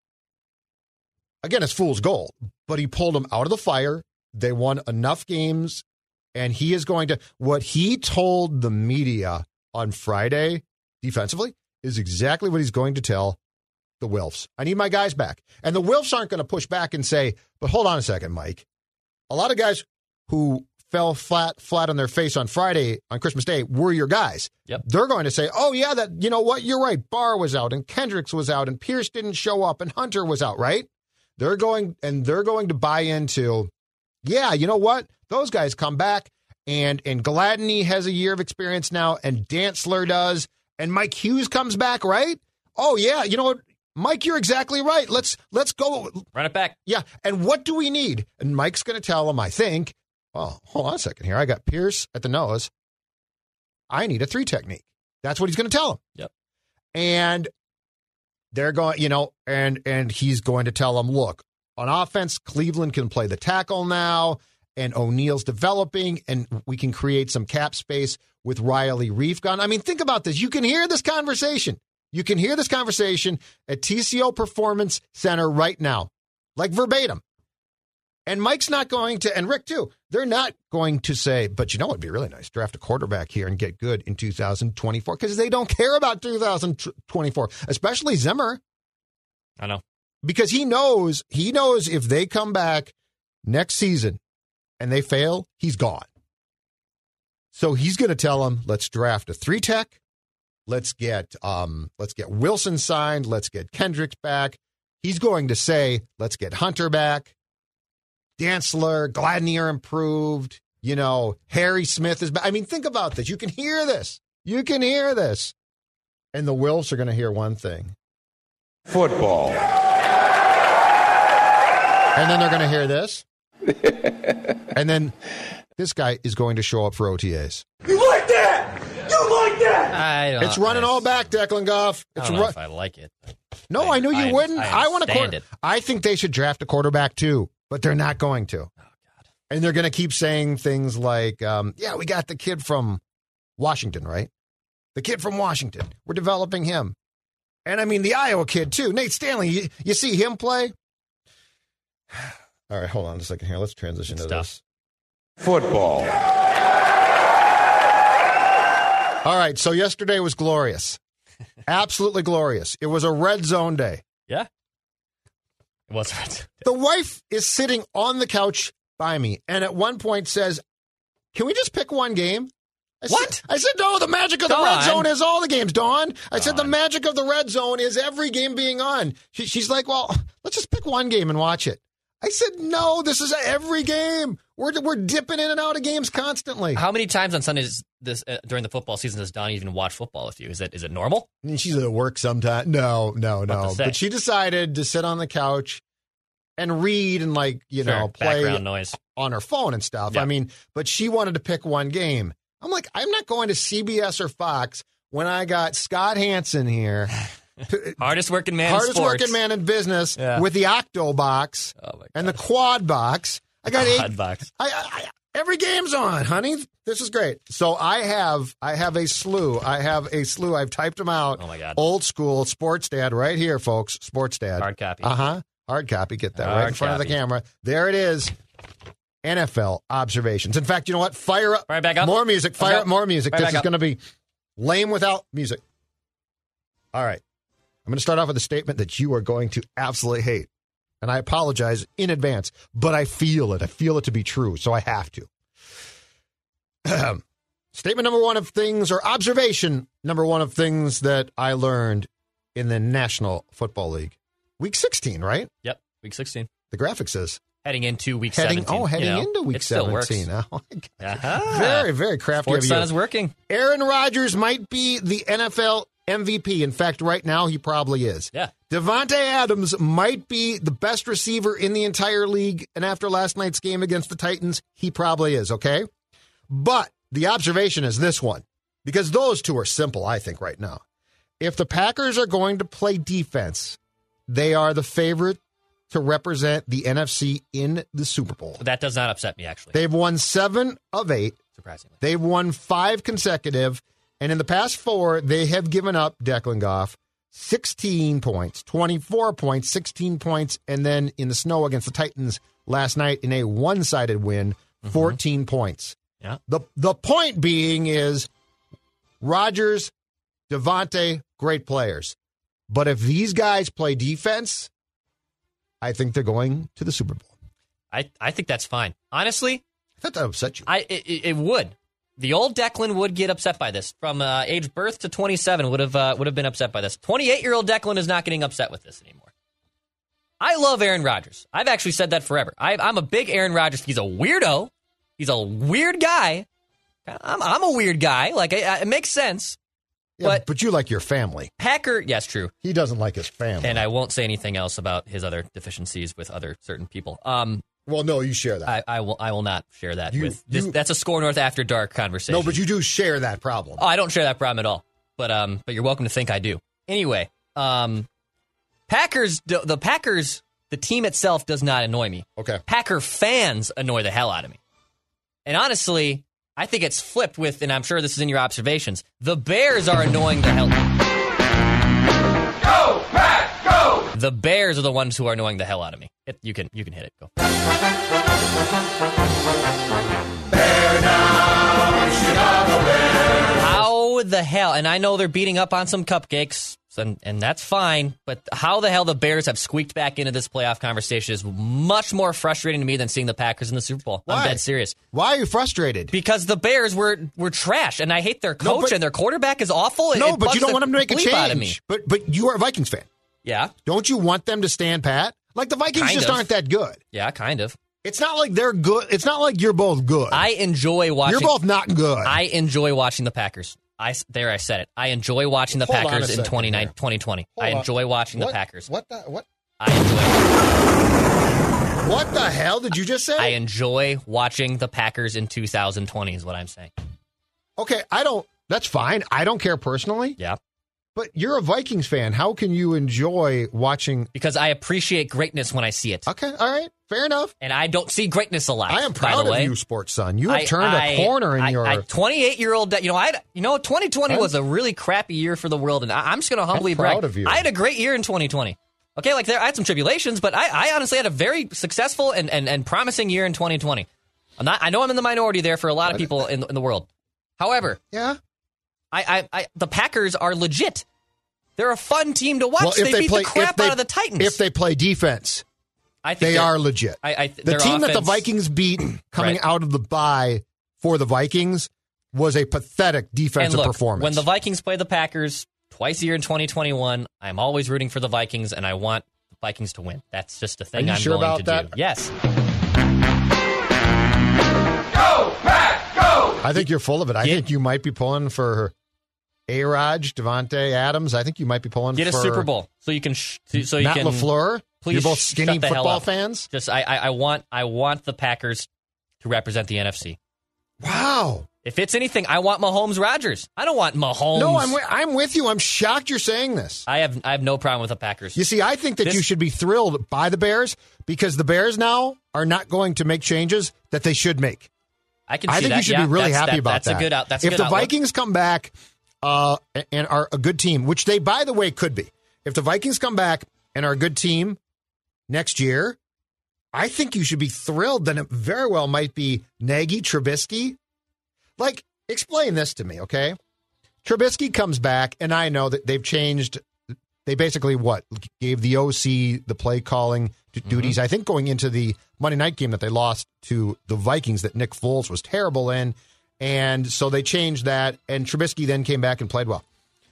Again, it's fool's gold, but he pulled them out of the fire. They won enough games, and he is going to. What he told the media on Friday defensively is exactly what he's going to tell the Wilfs. I need my guys back. And the Wilfs aren't going to push back and say, but hold on a second, Mike. A lot of guys who fell flat flat on their face on Friday, on Christmas Day, were your guys. Yep. They're going to say, oh, yeah, that you know what? You're right. Barr was out, and Kendricks was out, and Pierce didn't show up, and Hunter was out, right? They're going, and they're going to buy into, yeah, you know what? Those guys come back, and, and Gladney has a year of experience now, and Dantzler does, and Mike Hughes comes back, right? Oh, yeah, you know what? Mike, you're exactly right. Let's let's go. Run it back. Yeah. And what do we need? And Mike's going to tell him, I think, well, hold on a second here. I got Pierce at the nose. I need a three technique. That's what he's going to tell him. Yep. And they're going, you know, and and he's going to tell him, look, on offense, Cleveland can play the tackle now, and O'Neill's developing, and we can create some cap space with Riley Reef gone. I mean, think about this. You can hear this conversation. You can hear this conversation at T C O Performance Center right now, like verbatim. And Mike's not going to, and Rick too, they're not going to say, but you know what would be really nice? Draft a quarterback here and get good in two thousand twenty-four, because they don't care about two thousand twenty-four, especially Zimmer. I know. Because he knows, he knows if they come back next season and they fail, he's gone. So he's going to tell them, let's draft a three tech. Let's get um, let's get Wilson signed. Let's get Kendricks back. He's going to say, let's get Hunter back. Dantzler, Gladney are improved. You know, Harry Smith is back. I mean, think about this. You can hear this. You can hear this. And the Wilfs are going to hear one thing. Football. And then they're going to hear this. And then this guy is going to show up for O T As. You like that? You like that? I don't, It's running all back, Declan Goff. I It's don't know run- if I like it. No, I, knew you I- wouldn't. I I, want a understand quarter. it. I think they should draft a quarterback too, but they're not going to. Oh, God. And they're going to keep saying things like, um, yeah, we got the kid from Washington, right? The kid from Washington. We're developing him. And I mean, the Iowa kid too. Nate Stanley, you, you see him play? All right, hold on a second here. Let's transition Good to stuff. this. Football. All right, so yesterday was glorious. Absolutely glorious. It was a red zone day. Yeah. It was red zone. The wife is sitting on the couch by me, and at one point says, "Can we just pick one game?" I What? Said, I said, "No, the magic of the Dawn. red zone is all the games, Dawn." I Dawn. said, "The magic of the red zone is every game being on." She, she's like, "Well, let's just pick one game and watch it." I said, "No, this is every game. We're we're dipping in and out of games constantly." How many times on Sundays this uh, during the football season does Dawn even watch football with you? Is it is it normal? I mean, she's at work sometime. No, no, What no. to say? But she decided to sit on the couch and read and, like, you Sure, know, play background noise. on her phone and stuff. Yeah. I mean, but she wanted to pick one game. I'm like, I'm not going to C B S or Fox when I got Scott Hansen here, Hardest working man. hardest in sports. working man in business, Yeah. with the Octo box Oh my and the gosh. Quad box. I got eight. Quad box. I, I, I, every game's on, honey. This is great. So I have, I have a slew. I have a slew. I've typed them out. Oh my God. Old school Sports Dad right here, folks. Sports Dad. Hard copy. Uh huh. Hard copy. Get that Hard right in front of copy. the camera. There it is. N F L observations. In fact, you know what? Fire up, Right back up. more music. Fire Okay. up more music. Right this back is up. going to be lame without music. All right. I'm going to start off with a statement that you are going to absolutely hate. And I apologize in advance, but I feel it. I feel it to be true, so I have to. Statement number one of things, or observation number one of things that I learned in the National Football League. Week sixteen, right? Yep. Week sixteen. The graphic says. Heading into week Heading, seventeen. oh, heading you know, into week it still works. seventeen. Oh, my God. Uh-huh. Very, very crafty Sports of Sun you. is working. Aaron Rodgers might be the N F L M V P. In fact, right now, he probably is. Yeah. Devontae Adams might be the best receiver in the entire league, and after last night's game against the Titans, he probably is, okay? But the observation is this one, because those two are simple, I think, right now. If the Packers are going to play defense, they are the favorite to represent the N F C in the Super Bowl. That does not upset me, actually. They've won seven of eight. Surprisingly. They've won five consecutive, and in the past four, they have given up, Declan Goff, sixteen points, twenty-four points, sixteen points, and then in the snow against the Titans last night in a one-sided win, fourteen mm-hmm. points. Yeah. The the point being is Rodgers, Devontae, great players. But if these guys play defense, I think they're going to the Super Bowl. I, I think that's fine. Honestly, I thought that upset you. I it, it would. The old Declan would get upset by this. From uh, age birth to twenty-seven, would have uh, would have been upset by this. twenty-eight-year-old Declan is not getting upset with this anymore. I love Aaron Rodgers. I've actually said that forever. I, I'm a big Aaron Rodgers. He's a weirdo. He's a weird guy. I'm, I'm a weird guy. Like it, it makes sense. Yeah, but, but you like your family. Packer, yes, true. He doesn't like his family. And I won't say anything else about his other deficiencies with other certain people. Um, well, no, you share that. I, I will. I will not share that You- with. This, you- that's a Score North After Dark conversation. No, but you do share that problem. Oh, I don't share that problem at all. But um, but you're welcome to think I do. Anyway, um, Packers. The Packers. The team itself does not annoy me. Okay. Packer fans annoy the hell out of me. And honestly, I think it's flipped with, and I'm sure this is in your observations. The Bears are annoying the hell. Go, Pack, go! The Bears are the ones who are annoying the hell out of me. It, you can you can hit it. Go. Bear down, Chicago Bears. How the hell? And I know they're beating up on some cupcakes, and, and that's fine. But how the hell the Bears have squeaked back into this playoff conversation is much more frustrating to me than seeing the Packers in the Super Bowl. Why? I'm dead serious. Why are you frustrated? Because the Bears were were trash, and I hate their coach, No, but- and their quarterback is awful. It- no, it but bugs you don't the want them to make a bleep out of me. change. But but you are a Vikings fan. Yeah, Don't you want them to stand pat? Like the Vikings Kind just of. aren't that good. yeah, kind of. It's not like they're good. It's not like you're both good. I enjoy watching. You're both not good. I enjoy watching the Packers. I there I said it. I enjoy watching the Hold on a Packers in second twenty here. twenty. Hold I on. enjoy watching what, the Packers. What the what? I enjoy. What the hell did you just say? I enjoy watching the Packers in two thousand twenty is what I'm saying. okay, I don't. That's fine. I don't care personally. Yeah. But you're a Vikings fan. How can you enjoy watching? Because I appreciate greatness when I see it. Okay, all right, fair enough. And I don't see greatness a lot. I am by proud the way. of you, Sports Son. You have I- turned I- a corner in I, your. I, twenty-eight-year-old, you know, I, you know, twenty twenty I'm- was a really crappy year for the world, and I, I'm just going to humbly I'm proud brag. of you. I had a great year in twenty twenty. Okay, like there, I had some tribulations, but I, I honestly had a very successful and, and, and promising year in twenty twenty. I'm not. I know I'm in the minority there for a lot of people in, in the world. However, yeah. I, I, I, the Packers are legit. They're a fun team to watch. Well, if they, they beat play, the crap if they, out of the Titans. If they play defense, I think they are legit. I, I, the team offense, that the Vikings beat coming right. out of the bye for the Vikings was a pathetic defensive and look, performance. When the Vikings play the Packers twice a year in twenty twenty-one, I'm always rooting for the Vikings, and I want the Vikings to win. That's just a thing are you I'm sure going about to that? do. Yes. Go, Pack, go! I think you're full of it. I Get, think you might be pulling for A-Raj, Devontae Adams. I think you might be pulling get for a Super Bowl so you can sh- so you Matt can LaFleur. Please You're both sh- skinny shut the hell football up. fans. Just I, I I want I want the Packers to represent the N F C. Wow. If it's anything, I want Mahomes Rodgers. I don't want Mahomes. No, I'm wi- I'm with you. I'm shocked you're saying this. I have I have no problem with the Packers. You see, I think that This- you should be thrilled by the Bears because the Bears now are not going to make changes that they should make. I can. See I think that. you should yeah, be really that's, happy that, about that's that. A good out. That's a if good the outlook. Vikings come back uh, and are a good team, which they, by the way, could be. If the Vikings come back and are a good team next year, I think you should be thrilled. Then it very well might be Nagy, Trubisky. Like, explain this to me, okay? Trubisky comes back, and I know that they've changed. They basically what gave the O C the play calling duties. Mm-hmm. I think going into the Monday night game that they lost to the Vikings, that Nick Foles was terrible in, and so they changed that. And Trubisky then came back and played well.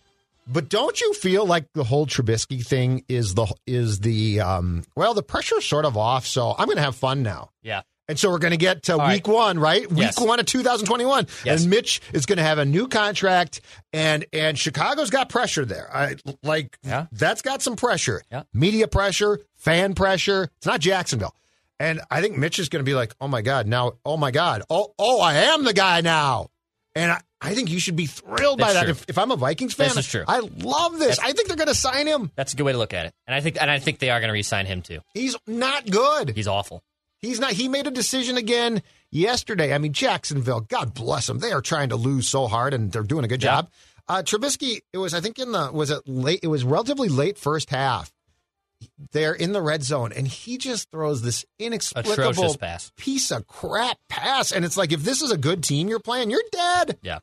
But don't you feel like the whole Trubisky thing is the is the um, well, the pressure's sort of off. So I'm going to have fun now. Yeah. And so we're going to get to All week right. one, right? Yes. Week one of two thousand twenty-one. Yes. And Mitch is going to have a new contract, and and Chicago's got pressure there. I, like, Yeah. that's got some pressure. Yeah. Media pressure, fan pressure. It's not Jacksonville. And I think Mitch is going to be like, oh, my God, now, oh, my God. Oh, oh, I am the guy now. And I, I think you should be thrilled by That's that. true. If, if I'm a Vikings fan, This is true. I love this. That's- I think they're going to sign him. That's a good way to look at it. And I think and I think they are going to re-sign him too. He's not good. He's awful. He's not. He made a decision again yesterday. I mean, Jacksonville, God bless them. They are trying to lose so hard, and they're doing a good Yeah. job. Uh, Trubisky, it was, I think, in the, was it late? It was relatively late first half. They're in the red zone, and he just throws this inexplicable Atrocious pass. piece of crap pass. And it's like, if this is a good team you're playing, you're dead. Yeah.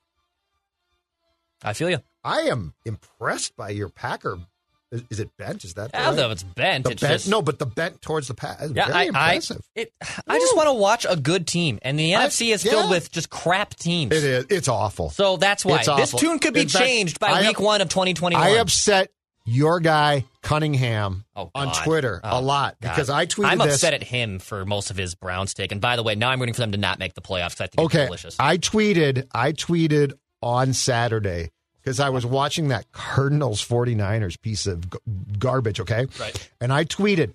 I feel you. I am impressed by your Packer. Is, is it bent? Is that the I don't right- know if it's bent. the it's bent? just No, but the bent towards the pass is yeah, very I, impressive. I, it, I just want to watch a good team, and the N F C is filled yeah. with just crap teams. It is. It's awful. So that's why It's this awful. tune could be In fact, changed by I week up- one of twenty twenty-one. I upset your guy Cunningham Oh, on God. Twitter Oh, a lot God. because I tweeted I'm this. upset at him for most of his Browns take. And by the way, now I'm rooting for them to not make the playoffs because I think it's Okay, delicious. I tweeted. I tweeted on Saturday because I was watching that Cardinals forty-niners piece of g- garbage. Okay, Right. and I tweeted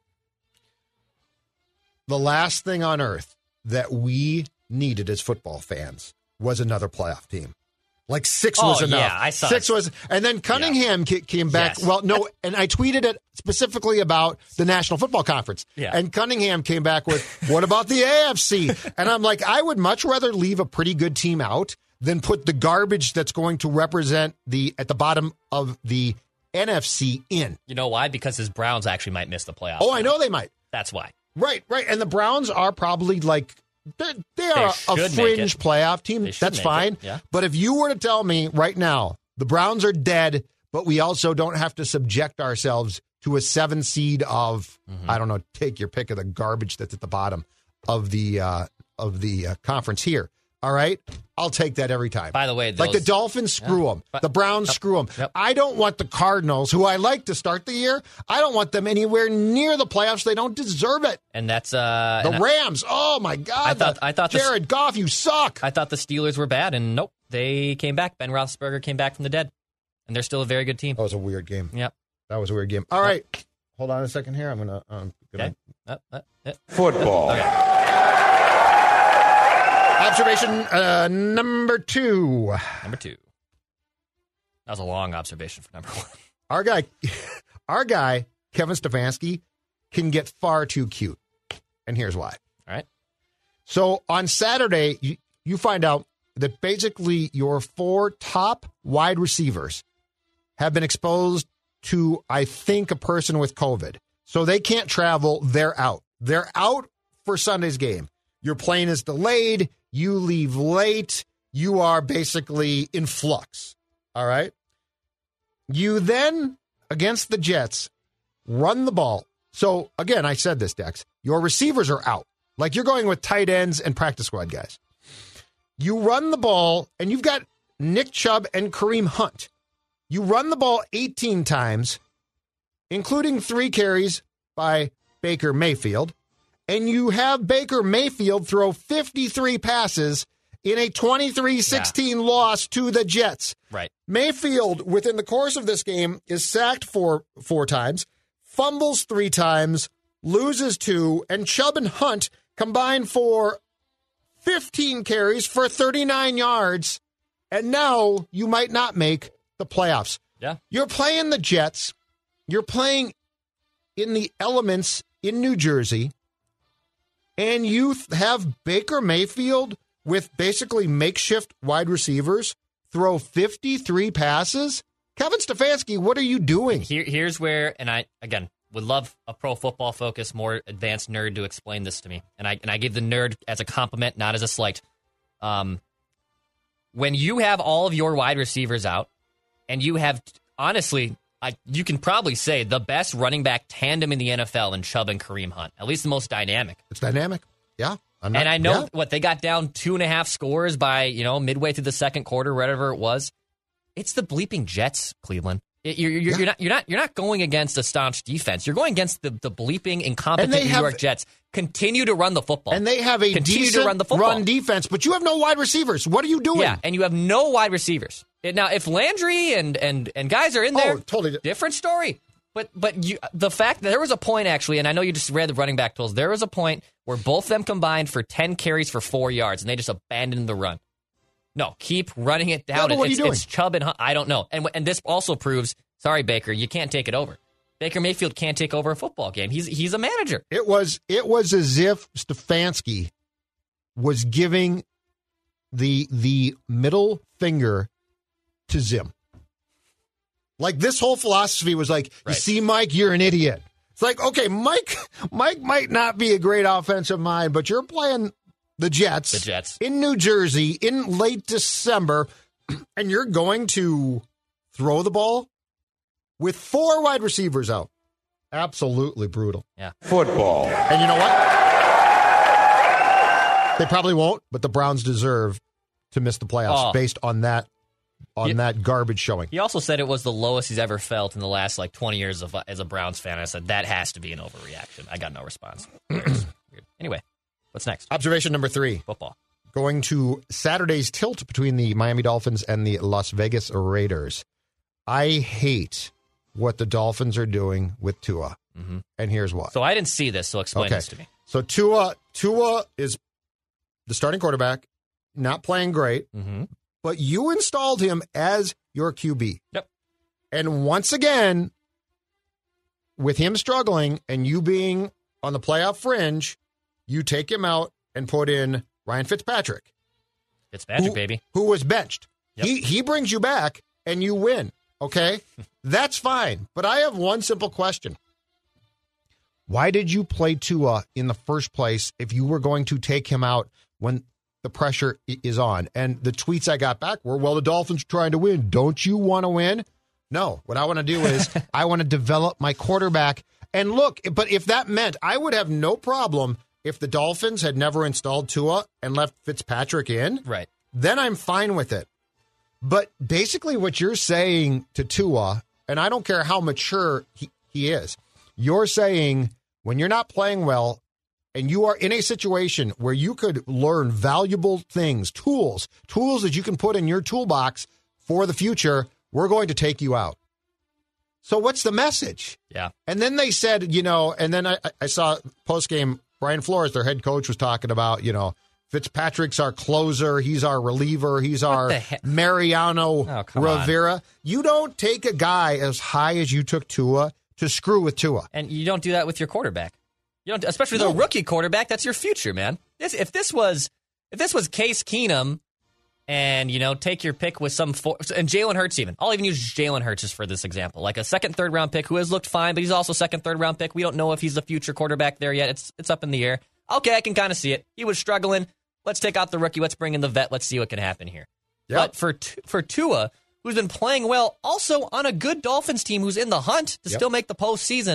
the last thing on earth that we needed as football fans was another playoff team. Like six Oh, was enough. yeah, I saw six it. was, and then Cunningham ca- came back. Yes. Well, no, and I tweeted it specifically about the National Football Conference. Yeah. And Cunningham came back with, "What about the A F C?" And I'm like, I would much rather leave a pretty good team out than put the garbage that's going to represent the at the bottom of the N F C in. You know why? Because his Browns actually might miss the playoffs. Oh, I know they might. That's why. Right, right. And the Browns are probably like, they're, they are They a should make fringe it. playoff team. They should That's make fine. it, yeah. But if you were to tell me right now, the Browns are dead, but we also don't have to subject ourselves to a seven seed of, Mm-hmm. I don't know, take your pick of the garbage that's at the bottom of the uh, of the uh, conference here. All right? I'll take that every time. By the way, like the those- Dolphins, screw them. But- the Browns, Yep. screw them. Yep. I don't want the Cardinals, who I like to start the year, I don't want them anywhere near the playoffs. They don't deserve it. And that's uh The and I- Rams, oh my God! I thought- the- I thought the- Jared Goff, you suck. I thought the Steelers were bad, and nope, they came back. Ben Roethlisberger came back from the dead, and they're still a very good team. That was a weird game. Yep. That was a weird game. All right, hold on a second here. I'm gonna. Um, gonna Okay. Uh, uh, uh. Football. Observation uh, number two. Number two. That was a long observation for number one. Our guy, our guy, Kevin Stefanski, can get far too cute, and here's why. All right. So on Saturday, you, you find out that basically your four top wide receivers have been exposed to, I think, a person with COVID. So they can't travel. They're out. They're out for Sunday's game. Your plane is delayed. You leave late. You are basically in flux. All right. You then, against the Jets, run the ball So, again, I said this, Dex. Your receivers are out. Like, you're going with tight ends and practice squad guys. You run the ball, and you've got Nick Chubb and Kareem Hunt. You run the ball eighteen times, including three carries by Baker Mayfield, and you have Baker Mayfield throw fifty-three passes in a twenty-three sixteen yeah. loss to the Jets. Right. Mayfield, within the course of this game, is sacked four, four times, fumbles three times, loses two, and Chubb and Hunt combined for fifteen carries for thirty-nine yards, and now you might not make the playoffs. Yeah. You're playing the Jets. You're playing in the elements in New Jersey, and you have Baker Mayfield with basically makeshift wide receivers throw fifty-three passes? Kevin Stefanski, what are you doing? Here, here's where, and I, again, would love a Pro Football Focus, more advanced nerd to explain this to me. And I and I give the nerd as a compliment, not as a slight. Um, when you have all of your wide receivers out, and you have, honestly, I, you can probably say the best running back tandem in the N F L in Chubb and Kareem Hunt, at least the most dynamic. It's dynamic, yeah. I'm not, and I know yeah. what they got down two and a half scores by, you know, midway through the second quarter, whatever it was. It's the bleeping Jets, Cleveland. It, you're, you're, yeah. you're not you're not you're not going against a staunch defense. You're going against the, the bleeping incompetent New have, York Jets. Continue to run the football, and they have a Continue decent to run, the football. run defense. But you have no wide receivers. What are you doing? Yeah, and you have no wide receivers. Now, if Landry and and and guys are in there, oh, totally different story. But but you, the fact that there was a point, actually, and I know you just read the running back tools, there was a point where both of them combined for ten carries for four yards, and they just abandoned the run. No, keep running it down. Yeah, but what it's, are you doing? It's Chubb and Hunt. I don't know. And and this also proves, sorry, Baker, you can't take it over. Baker Mayfield can't take over a football game. He's he's a manager. It was it was as if Stefanski was giving the the middle finger to Zim. Like, this whole philosophy was like, right. You see, Mike, you're an idiot. It's like, okay, Mike Mike might not be a great offensive mind, but you're playing the Jets, the Jets in New Jersey in late December, and you're going to throw the ball with four wide receivers out. Absolutely brutal. Yeah. Football. And you know what? They probably won't, but the Browns deserve to miss the playoffs oh. based on that on he, that garbage showing. He also said it was the lowest he's ever felt in the last like twenty years of as a Browns fan. I said that has to be an overreaction. I got no response. Weird. Anyway, what's next? Observation number three. Football. Going to Saturday's tilt between the Miami Dolphins and the Las Vegas Raiders. I hate what the Dolphins are doing with Tua, mm-hmm. and here's why. So I didn't see this, so explain okay. this to me. So Tua, Tua is the starting quarterback, not playing great, mm-hmm. but you installed him as your Q B. Yep. And once again, with him struggling and you being on the playoff fringe, you take him out and put in Ryan Fitzpatrick. Fitzpatrick, who, baby. Who was benched. Yep. He he brings you back and you win. Okay? That's fine. But I have one simple question. Why did you play Tua in the first place if you were going to take him out when the pressure is on? And the tweets I got back were, well, the Dolphins are trying to win. Don't you want to win? No. What I want to do is I want to develop my quarterback. And look, but if that meant I would have no problem if the Dolphins had never installed Tua and left Fitzpatrick in. Right. Then I'm fine with it. But basically what you're saying to Tua, and I don't care how mature he, he is, you're saying when you're not playing well and you are in a situation where you could learn valuable things, tools, tools that you can put in your toolbox for the future, we're going to take you out. So what's the message? Yeah. And then they said, you know, and then I, I saw post-game, Brian Flores, their head coach, was talking about, you know, Fitzpatrick's our closer. He's our reliever. He's our Mariano oh, Rivera. On. You don't take a guy as high as you took Tua to screw with Tua. And you don't do that with your quarterback. You don't, especially no. the rookie quarterback. That's your future, man. This, if this was if this was Case Keenum, and you know, take your pick with some for, and Jalen Hurts even. I'll even use Jalen Hurts just for this example, like a second, third round pick who has looked fine, but he's also second, third round pick. We don't know if he's the future quarterback there yet. It's it's up in the air. Okay, I can kind of see it. He was struggling. Let's take out the rookie. Let's bring in the vet. Let's see what can happen here. Yep. But for for Tua, who's been playing well, also on a good Dolphins team who's in the hunt to yep. still make the postseason,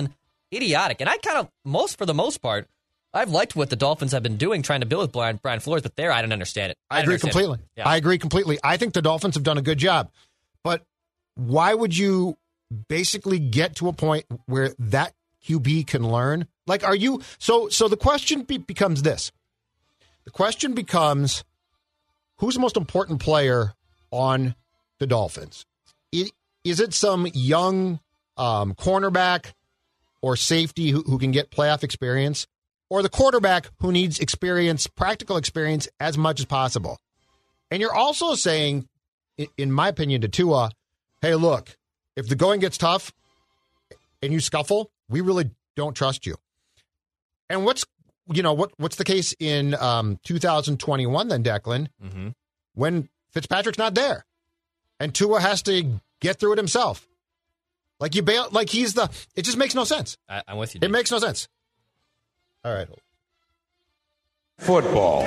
idiotic. And I kind of, most for the most part, I've liked what the Dolphins have been doing, trying to build with Brian, Brian Flores, but there, I don't understand it. I, I agree understand completely. Yeah. I agree completely. I think the Dolphins have done a good job. But why would you basically get to a point where that Q B can learn? Like, are you so? So the question be, becomes this: the question becomes, who's the most important player on the Dolphins? It, is it some young um, cornerback or safety who, who can get playoff experience, or the quarterback who needs experience, practical experience, as much as possible? And you're also saying, in my opinion, to Tua, hey, look, if the going gets tough and you scuffle, we really don't trust you. And what's you know what what's the case in um, two thousand twenty-one then, Declan, Mm-hmm. when Fitzpatrick's not there and Tua has to get through it himself? Like you bail, like he's the. It just makes no sense. I, I'm with you. It Dave. makes no sense. All right. Football.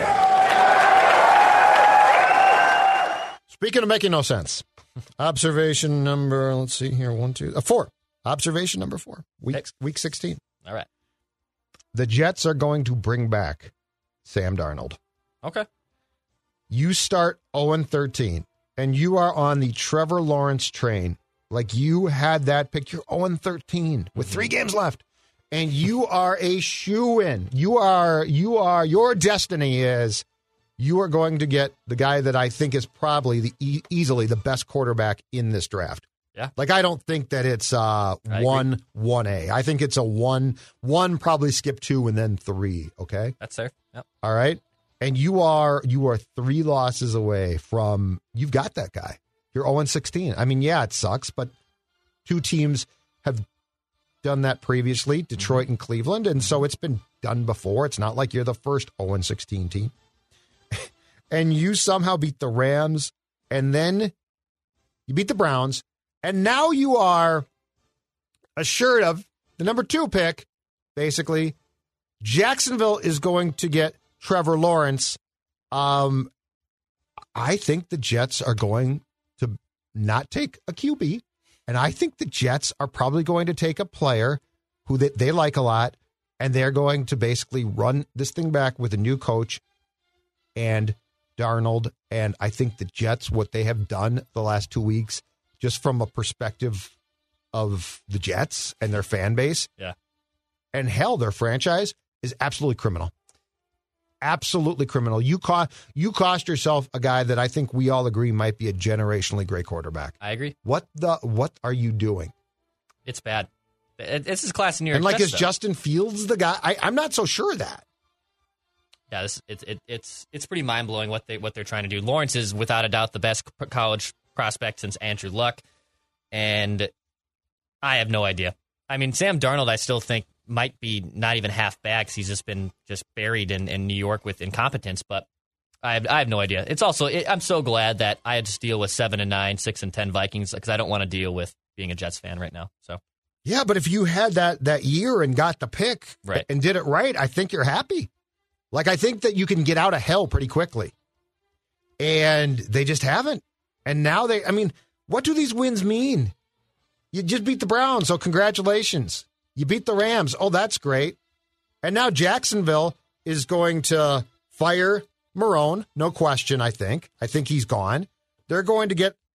Speaking of making no sense, observation number, let's see here, one, two, uh, four. Observation number four, week, Six. week sixteen. All right. The Jets are going to bring back Sam Darnold. Okay. You start oh and thirteen, and you are on the Trevor Lawrence train. Like you had that pick. You're oh and thirteen with three games left, and you are a shoo-in. You are, you are, your destiny is you are going to get the guy that I think is probably the e- easily the best quarterback in this draft. Yeah. Like I don't think that it's uh I one one A. I think it's a one one probably skip two and then three. Okay. That's fair. Yep. All right. And you are you are three losses away from you've got that guy. You're oh and sixteen. I mean, yeah, it sucks, but two teams have done that previously, Detroit mm-hmm. and Cleveland, and so it's been done before. It's not like you're the first oh and sixteen team. And you somehow beat the Rams, and then you beat the Browns, and now you are assured of the number two pick, basically. Jacksonville is going to get Trevor Lawrence. Um, I think the Jets are going to not take a Q B, and I think the Jets are probably going to take a player who they, they like a lot, and they're going to basically run this thing back with a new coach and Darnold. And I think the Jets, what they have done the last two weeks, just from a perspective of the Jets and their fan base, Yeah. and hell, their franchise is absolutely criminal. Absolutely criminal. You cost you cost yourself a guy that I think we all agree might be a generationally great quarterback. I agree. What the what are you doing? It's bad. It, this is class in New York. And like, Jets, is though. Justin Fields the guy? I, I'm not so sure of that. Yeah, this, it, it, it's it's pretty mind blowing what they what they're trying to do. Lawrence is without a doubt the best college prospect since Andrew Luck, and I have no idea. I mean, Sam Darnold, I still think might be not even half bad because he's just been just buried in, in New York with incompetence. But I have I have no idea. It's also it, I'm so glad that I had to deal with seven and nine, six and ten Vikings because I don't want to deal with being a Jets fan right now. So yeah, but if you had that that year and got the pick right. and did it right, I think you're happy. Like, I think that you can get out of hell pretty quickly. And they just haven't. And now they, I mean, what do these wins mean? You just beat the Browns, so congratulations. You beat the Rams. Oh, that's great. And now Jacksonville is going to fire Marone. No question, I think. I think he's gone. They're going to get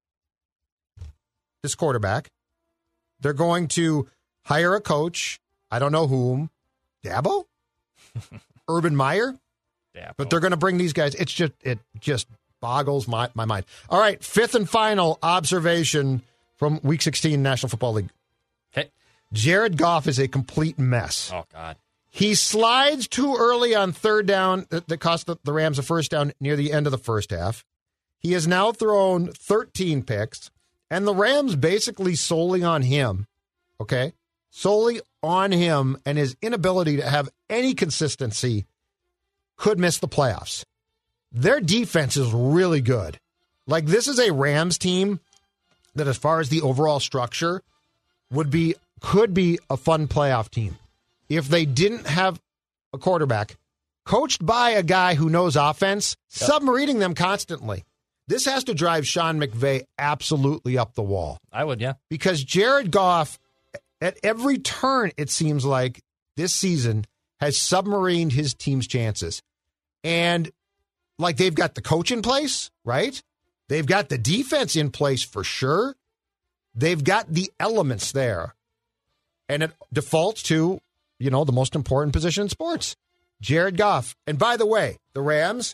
this quarterback. They're going to hire a coach. I don't know whom. Dabo? Urban Meyer, yeah, but they're going to bring these guys. It's just it just boggles my, my mind. All right, fifth and final observation from Week sixteen National Football League. Okay, Jared Goff is a complete mess. Oh God, he slides too early on third down that, that cost the, the Rams a first down near the end of the first half. He has now thrown thirteen picks, and the Rams basically solely on him. Okay, solely on him and his inability to have any consistency could miss the playoffs. Their defense is really good. Like, this is a Rams team that, as far as the overall structure, would be could be a fun playoff team if they didn't have a quarterback coached by a guy who knows offense, yep. submarining them constantly. This has to drive Sean McVay absolutely up the wall. I would, yeah. Because Jared Goff At every turn, it seems like this season has submarined his team's chances. And like they've got the coach in place, right? They've got the defense in place for sure. They've got the elements there. And it defaults to, you know, the most important position in sports, Jared Goff. And by the way, the Rams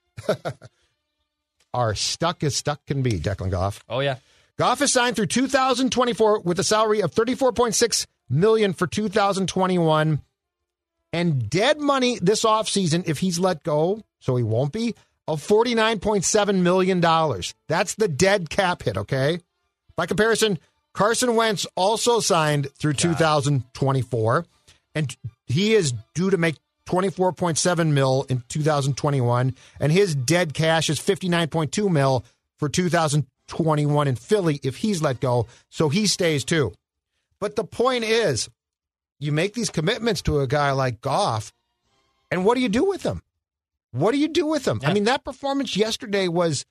are stuck as stuck can be, Declan Goff. Oh, yeah. Goff is signed through two thousand twenty-four with a salary of thirty-four point six million dollars for two thousand twenty-one. And dead money this offseason, if he's let go, so he won't be, of forty-nine point seven million dollars. That's the dead cap hit, okay? By comparison, Carson Wentz also signed through two thousand twenty-four, and he is due to make twenty-four point seven mil in two thousand twenty-one, and his dead cash is fifty-nine point two mil for two thousand twenty-one in Philly if he's let go, so he stays too. But the point is, you make these commitments to a guy like Goff, and what do you do with him? What do you do with him? Yeah. I mean, that performance yesterday was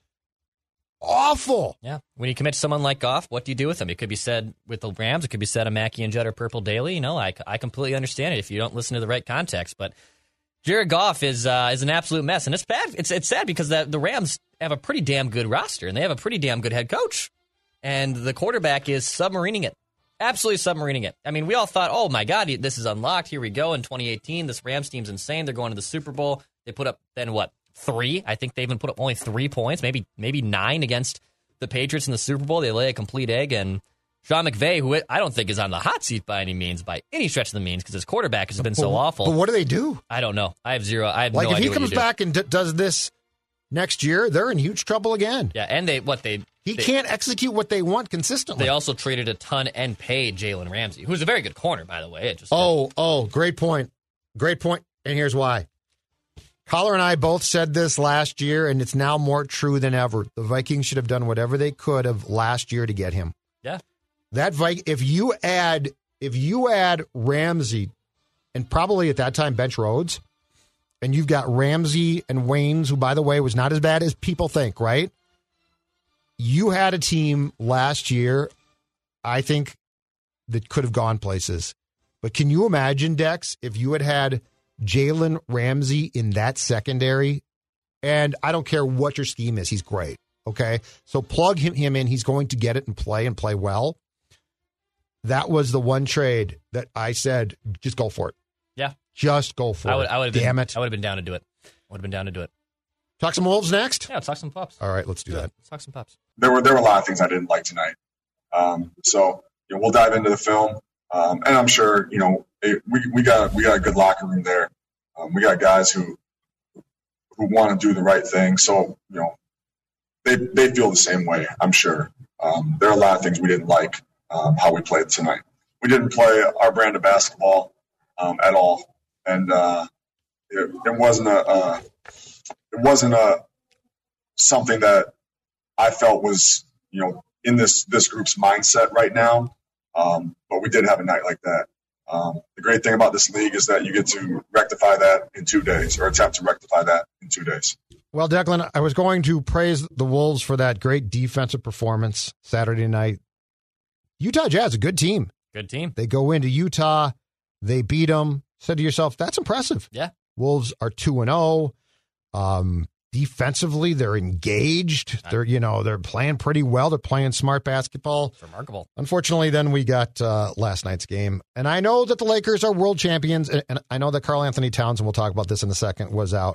awful. Yeah. When you commit to someone like Goff, what do you do with him? It could be said with the Rams. It could be said of Mackey and Judd or Purple Daily. You know, I, I completely understand it if you don't listen to the right context. But Jared Goff is uh, is an absolute mess. And it's bad. It's it's sad because the, the Rams have a pretty damn good roster, and they have a pretty damn good head coach. And the quarterback is submarining it. Absolutely submarining it. I mean, we all thought, oh, my God, this is unlocked. Here we go in twenty eighteen. This Rams team's insane. They're going to the Super Bowl. They put up, then what, three? I think they even put up only three points, maybe maybe nine against the Patriots in the Super Bowl. They lay a complete egg. And Sean McVay, who I don't think is on the hot seat by any means, by any stretch of the means, because his quarterback has been so but, awful. But what do they do? I don't know. I have zero. I have like no if idea he comes back and d- does this next year, they're in huge trouble again. Yeah, and they what they he they, can't execute what they want consistently. They also traded a ton and paid Jalen Ramsey, who's a very good corner, by the way. It just oh, oh, great point, great point, and here's why. Collar and I both said this last year, and it's now more true than ever. The Vikings should have done whatever they could of last year to get him. Yeah, that Viking. If you add, if you add Ramsey, and probably at that time bench Rhodes, and you've got Ramsey and Waynes, who, by the way, was not as bad as people think, right? You had a team last year, I think, that could have gone places. But can you imagine, Dex, if you had had Jalen Ramsey in that secondary? And I don't care what your scheme is, he's great, okay? So plug him, him in. He's going to get it and play and play well. That was the one trade that I said, just go for it. Yeah. Just go for I would, it. I would have Damn been, it. I would have been down to do it. I would have been down to do it. Talk some Wolves next? Yeah, let's talk some Pups. All right, let's do yeah, that. Let's talk some Pups. There were there were a lot of things I didn't like tonight. Um, so you know, we'll dive into the film, um, and I'm sure you know it, we we got we got a good locker room there. Um, we got guys who who want to do the right thing. So you know, they they feel the same way. I'm sure. Um, there are a lot of things we didn't like um, how we played tonight. We didn't play our brand of basketball um, at all, and uh, it, it wasn't a uh, it wasn't a something that I felt was you know in this this group's mindset right now. Um, but we did have a night like that. Um, the great thing about this league is that you get to rectify that in two days, or attempt to rectify that in two days. Well, Declan, I was going to praise the Wolves for that great defensive performance Saturday night. Utah Jazz, a good team. Good team. They go into Utah, they beat them. Said to yourself, that's impressive. Yeah. Wolves are two and oh. Um, defensively, they're engaged. They're you know they're playing pretty well. They're playing smart basketball. It's remarkable. Unfortunately, then we got uh, last night's game, and I know that the Lakers are world champions, and, and I know that Karl Anthony Towns, and we'll talk about this in a second, was out,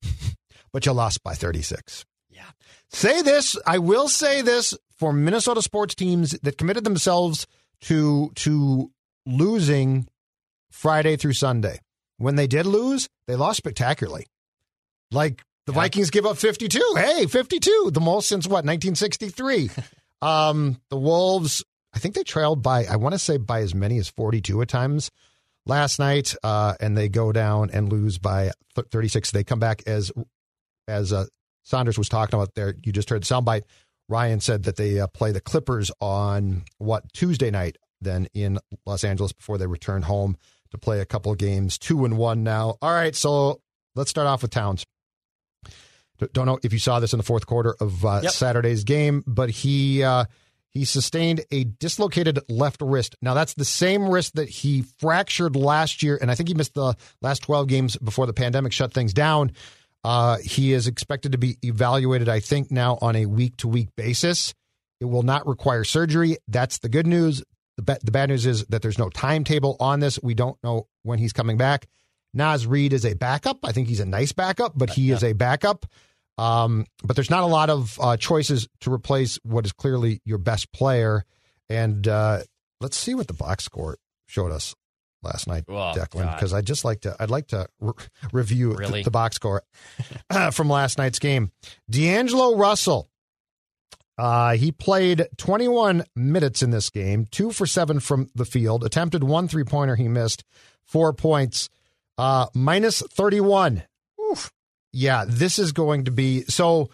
but you lost by thirty-six. Yeah. Say this. I will say this for Minnesota sports teams that committed themselves to to losing Friday through Sunday. When they did lose, they lost spectacularly. Like the yeah. Vikings give up fifty-two. Hey, fifty-two, the most since what, nineteen sixty-three. um, the Wolves, I think they trailed by, I want to say by as many as forty-two at times last night, uh, and they go down and lose by thirty-six. They come back as as uh, Saunders was talking about there. You just heard the soundbite. Ryan said that they uh, play the Clippers on, what, Tuesday night then in Los Angeles before they return home to play a couple of games. Two and one now. All right, so let's start off with Towns. Don't know if you saw this in the fourth quarter of uh, yep. Saturday's game, but he uh, He sustained a dislocated left wrist. Now, that's the same wrist that he fractured last year, and I think he missed the last twelve games before the pandemic shut things down. Uh, he is expected to be evaluated, I think, now on a week-to-week basis. It will not require surgery. That's the good news. The, ba- the bad news is that there's no timetable on this. We don't know when he's coming back. Naz Reid is a backup. I think he's a nice backup, but he yeah. is a backup. Um, but there's not a lot of uh, choices to replace what is clearly your best player. And uh, let's see what the box score showed us last night, oh, Declan, because I just like to I'd like to re- review really? th- the box score from last night's game. D'Angelo Russell, uh, he played twenty-one minutes in this game, two for seven from the field, attempted one three pointer he missed, four points, uh, minus thirty-one. Oof. Yeah, this is going to be so.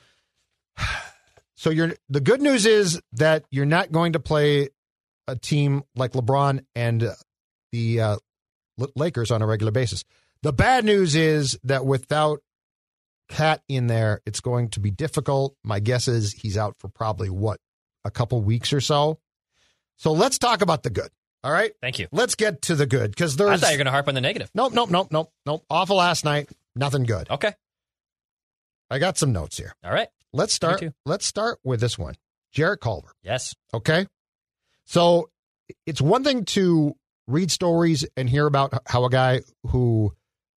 So you're the good news is that you're not going to play a team like LeBron and the uh, Lakers on a regular basis. The bad news is that without Cat in there, it's going to be difficult. My guess is he's out for probably what a couple weeks or so. So let's talk about the good. All right. Thank you. Let's get to the good because there's. I thought you were going to harp on the negative. Nope. Nope. Nope. Nope. Nope. Awful last night. Nothing good. Okay. I got some notes here. All right. Let's start. Let's start with this one. Jarrett Culver. Yes. Okay. So it's one thing to read stories and hear about how a guy who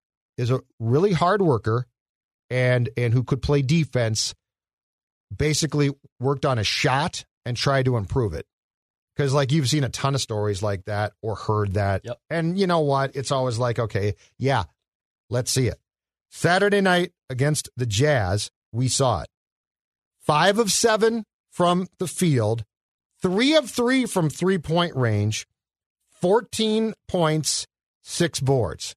is a really hard worker and and who could play defense basically worked on a shot and tried to improve it. Because like you've seen a ton of stories like that or heard that. Yep. And you know what? It's always like, okay, yeah, let's see it. Saturday night against the Jazz, we saw it. Five of seven from the field, three of three from three-point range, fourteen points, six boards.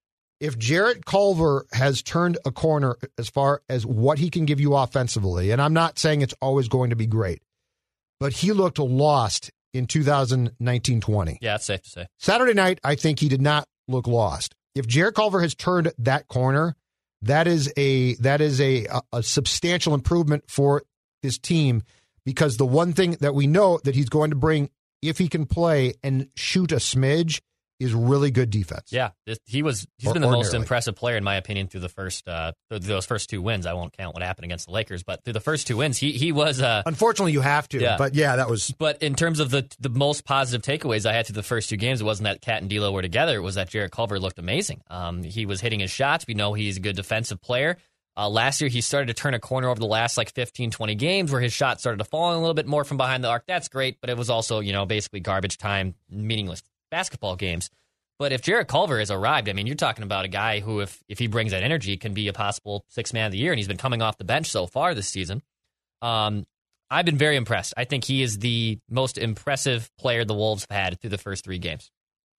If Jarrett Culver has turned a corner as far as what he can give you offensively, and I'm not saying it's always going to be great, but he looked lost in two thousand nineteen twenty. Yeah, it's safe to say. Saturday night, I think he did not look lost. If Jarrett Culver has turned that corner, that is a that is a, a, a substantial improvement for this team because the one thing that we know that he's going to bring, if he can play and shoot a smidge, is really good defense. Yeah, this, he was. He's or, been the most ordinarily. impressive player in my opinion through the first uh, through those first two wins. I won't count what happened against the Lakers, but through the first two wins, he he was. Uh, Unfortunately, you have to. Yeah. But yeah, that was. But in terms of the the most positive takeaways I had through the first two games, it wasn't that Cat and D'Lo were together. It was that Jarrett Culver looked amazing. Um, he was hitting his shots. We know he's a good defensive player. Uh, last year, he started to turn a corner over the last like fifteen, twenty games where his shot started to fall a little bit more from behind the arc. That's great, but it was also, you know, basically garbage time, meaningless basketball games. But if Jarrett Culver has arrived, I mean, you're talking about a guy who, if if he brings that energy, can be a possible sixth man of the year, and he's been coming off the bench so far this season. Um, I've been very impressed. I think he is the most impressive player the Wolves have had through the first three games.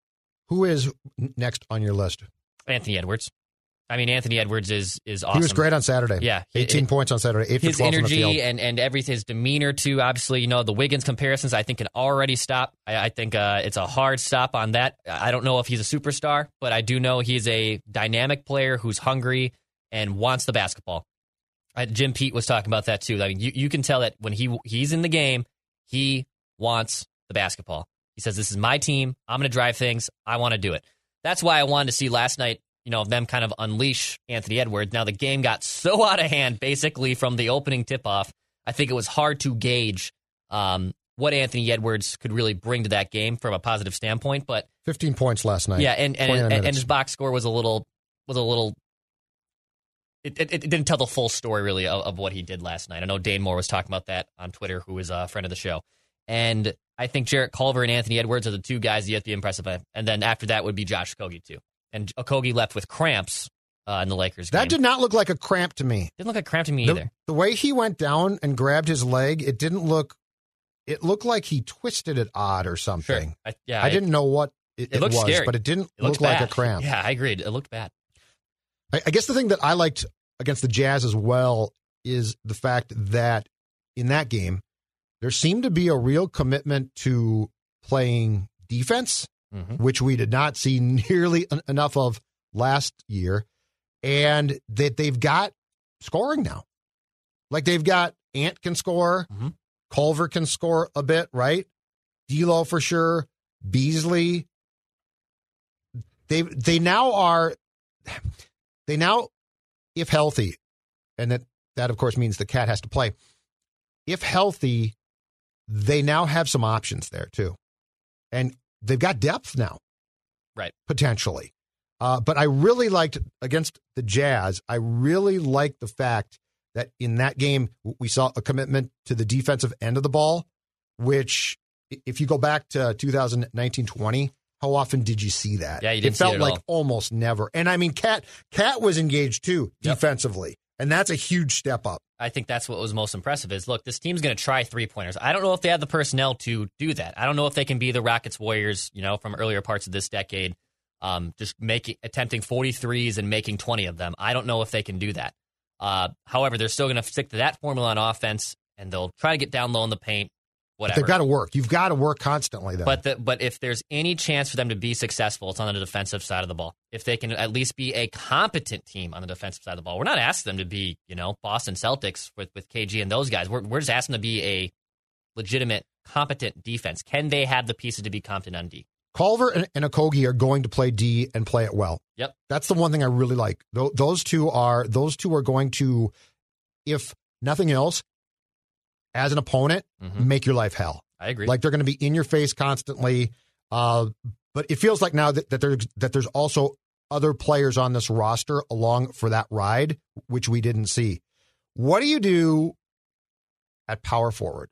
Who is next on your list? Anthony Edwards. I mean, Anthony Edwards is is awesome. He was great on Saturday. Yeah. eighteen it, points on Saturday, eight for twelve His from the field. energy and, and everything, his demeanor, too. Obviously, you know, the Wiggins comparisons, I think, can already stop. I, I think uh, it's a hard stop on that. I don't know if he's a superstar, but I do know he's a dynamic player who's hungry and wants the basketball. Uh, Jim Pete was talking about that, too. I mean, you, you can tell that when he he's in the game, he wants the basketball. He says, this is my team. I'm going to drive things. I want to do it. That's why I wanted to see last night, you know, them kind of unleash Anthony Edwards. Now, the game got so out of hand, basically, from the opening tip-off. I think it was hard to gauge um, what Anthony Edwards could really bring to that game from a positive standpoint. But fifteen points last night. Yeah, and and, and, and his box score was a little was a little. It, it, it didn't tell the full story really of, of what he did last night. I know Dane Moore was talking about that on Twitter, who is a friend of the show, and I think Jarrett Culver and Anthony Edwards are the two guys you have to be impressive by. And then after that would be Josh Okogie too. And Okogie left with cramps uh, in the Lakers game. That did not look like a cramp to me. Didn't look like a cramp to me the, either. The way he went down and grabbed his leg, it didn't look. It looked like he twisted it odd or something. Sure. I, yeah, I it, didn't know what it, it, it looked was, scary. but it didn't it look bad. like a cramp. Yeah, I agreed. It looked bad. I, I guess the thing that I liked against the Jazz as well is the fact that in that game, there seemed to be a real commitment to playing defense, mm-hmm. which we did not see nearly en- enough of last year, and that they've got scoring now. Like they've got Ant can score, mm-hmm. Culver can score a bit, right? D'Lo for sure. Beasley. They they now are, they now, if healthy, and that, that of course means the Cat has to play. If healthy, they now have some options there too. And they've got depth now. Right. Potentially. Uh, but I really liked, against the Jazz, I really liked the fact that in that game, we saw a commitment to the defensive end of the ball, which if you go back to two thousand nineteen twenty, how often did you see that? Yeah, you didn't it felt see it at like all. almost never. And I mean, Cat Cat was engaged too Yep. defensively, and that's a huge step up. I think that's what was most impressive is, look, this team's going to try three-pointers. I don't know if they have the personnel to do that. I don't know if they can be the Rockets Warriors, you know, from earlier parts of this decade, um, just making attempting forty-threes and making twenty of them. I don't know if they can do that. Uh, however, they're still going to stick to that formula on offense, and they'll try to get down low in the paint, whatever. They've got to work. You've got to work constantly, though. But the, but if there's any chance for them to be successful, it's on the defensive side of the ball. If they can at least be a competent team on the defensive side of the ball. We're not asking them to be, you know, Boston Celtics with, with K G and those guys. We're, we're just asking them to be a legitimate, competent defense. Can they have the pieces to be competent on D? Culver and, and Okogie are going to play D and play it well. Yep. That's the one thing I really like. Th- those two are those two are going to, if nothing else, as an opponent, Mhm. make your life hell. I agree. Like they're going to be in your face constantly. Uh, but it feels like now that, that there's that there's also other players on this roster along for that ride, which we didn't see. What do you do at power forward?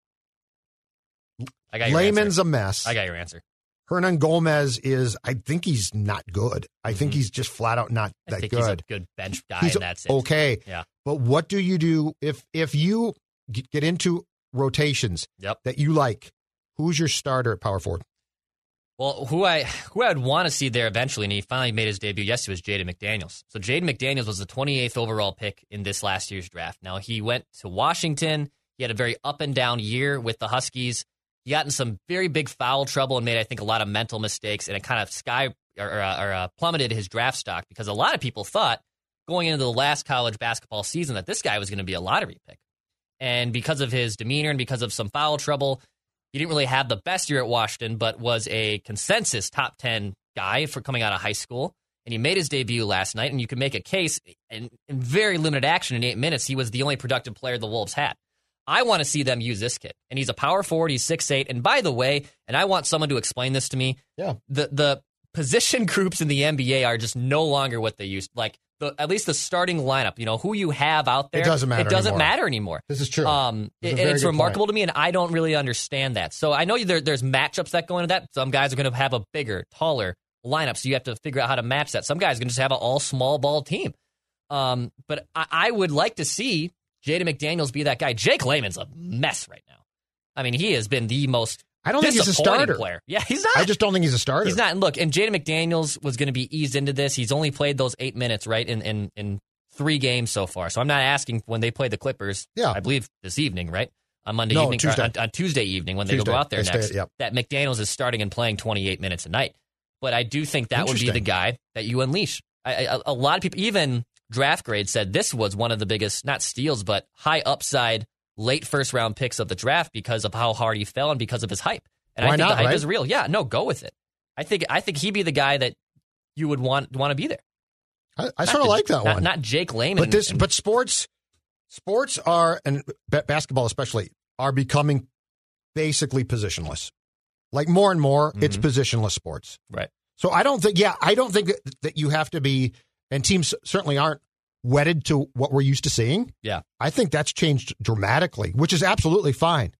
I got your Layman's answer. a mess. I got your answer. Hernan Gomez is, I think he's not good. I think Mhm. he's just flat out not I that think good. he's a good bench guy, He's and that's it. okay. Yeah. But what do you do if if you g- get into rotations Yep. that you like? Who's your starter at power forward? Well, who I who I would want to see there eventually, and he finally made his debut yesterday, was Jaden McDaniels. So Jaden McDaniels was the twenty-eighth overall pick in this last year's draft. Now, he went to Washington. He had a very up and down year with the Huskies. He got in some very big foul trouble and made, I think, a lot of mental mistakes, and it kind of sky or, or, or uh, plummeted his draft stock because a lot of people thought going into the last college basketball season that this guy was going to be a lottery pick. And because of his demeanor and because of some foul trouble, he didn't really have the best year at Washington, but was a consensus top ten guy for coming out of high school. And he made his debut last night, and you can make a case in, in very limited action in eight minutes. He was the only productive player the Wolves had. I want to see them use this kid. And he's a power forward. He's six eight. And by the way, and I want someone to explain this to me, Yeah. the the position groups in the N B A are just no longer what they used. Like, the, at least the starting lineup, you know, who you have out there. It doesn't matter It doesn't anymore. matter anymore. This is true. Um, This is a and very it's good remarkable point. to me, and I don't really understand that. So I know there, there's matchups that go into that. Some guys are going to have a bigger, taller lineup, so you have to figure out how to match that. Some guys are going to just have an all small ball team. Um, but I, I would like to see Jaden McDaniels be that guy. Jake Layman's a mess right now. I mean, he has been the most I don't think he's a disappointing starter. player. Yeah, he's not. I just don't think he's a starter. He's not. And look, and Jaden McDaniels was going to be eased into this. He's only played those eight minutes, right, in, in, in three games so far. So I'm not asking when they play the Clippers, Yeah. I believe this evening, right? On Monday No, evening, or Tuesday. on, on Tuesday evening when they Tuesday. go out there They stay- next, yep. that McDaniels is starting and playing twenty-eight minutes a night. But I do think that would be the Interesting. guy that you unleash. I, I, a lot of people, even draft grade, said this was one of the biggest, not steals, but high upside late first round picks of the draft because of how hard he fell and because of his hype. And Why I think not, the hype right? is real. Yeah, no, go with it. I think I think he'd be the guy that you would want want to be there. I, I Not sort of the- like that not, one. Not Jake Layman. But this, and- but sports, sports are, and ba- basketball especially, are becoming basically positionless. Like more and more, it's Mhm. positionless sports. right. So I don't think, yeah, I don't think that, that you have to be, and teams certainly aren't wedded to what we're used to seeing. Yeah. I think that's changed dramatically, which is absolutely fine.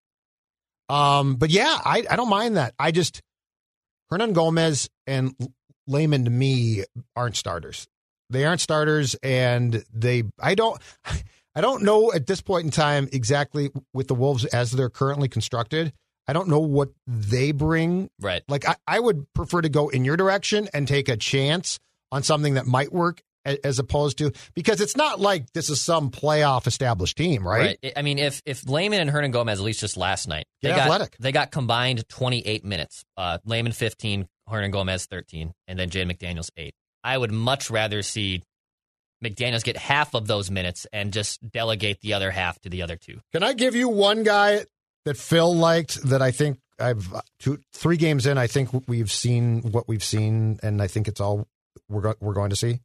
Um, but yeah, I, I don't mind that. I just, Hernan Gomez and Layman to me aren't starters. They aren't starters, and they, I don't, I don't know at this point in time exactly with the Wolves as they're currently constructed. I don't know what they bring. Right. Like, I, I would prefer to go in your direction and take a chance on something that might work a- as opposed to, because it's not like this is some playoff established team, right? Right. I mean, if if Layman and Hernan Gomez, at least just last night, they Get got athletic. they got combined twenty-eight minutes. Uh, Layman fifteen, Hernan Gomez thirteen, and then Jaden McDaniels eight. I would much rather see McDaniels get half of those minutes and just delegate the other half to the other two. Can I give you one guy that Phil liked that I think I've two, three games in. I think we've seen what we've seen, and I think it's all we're go, we're going to see.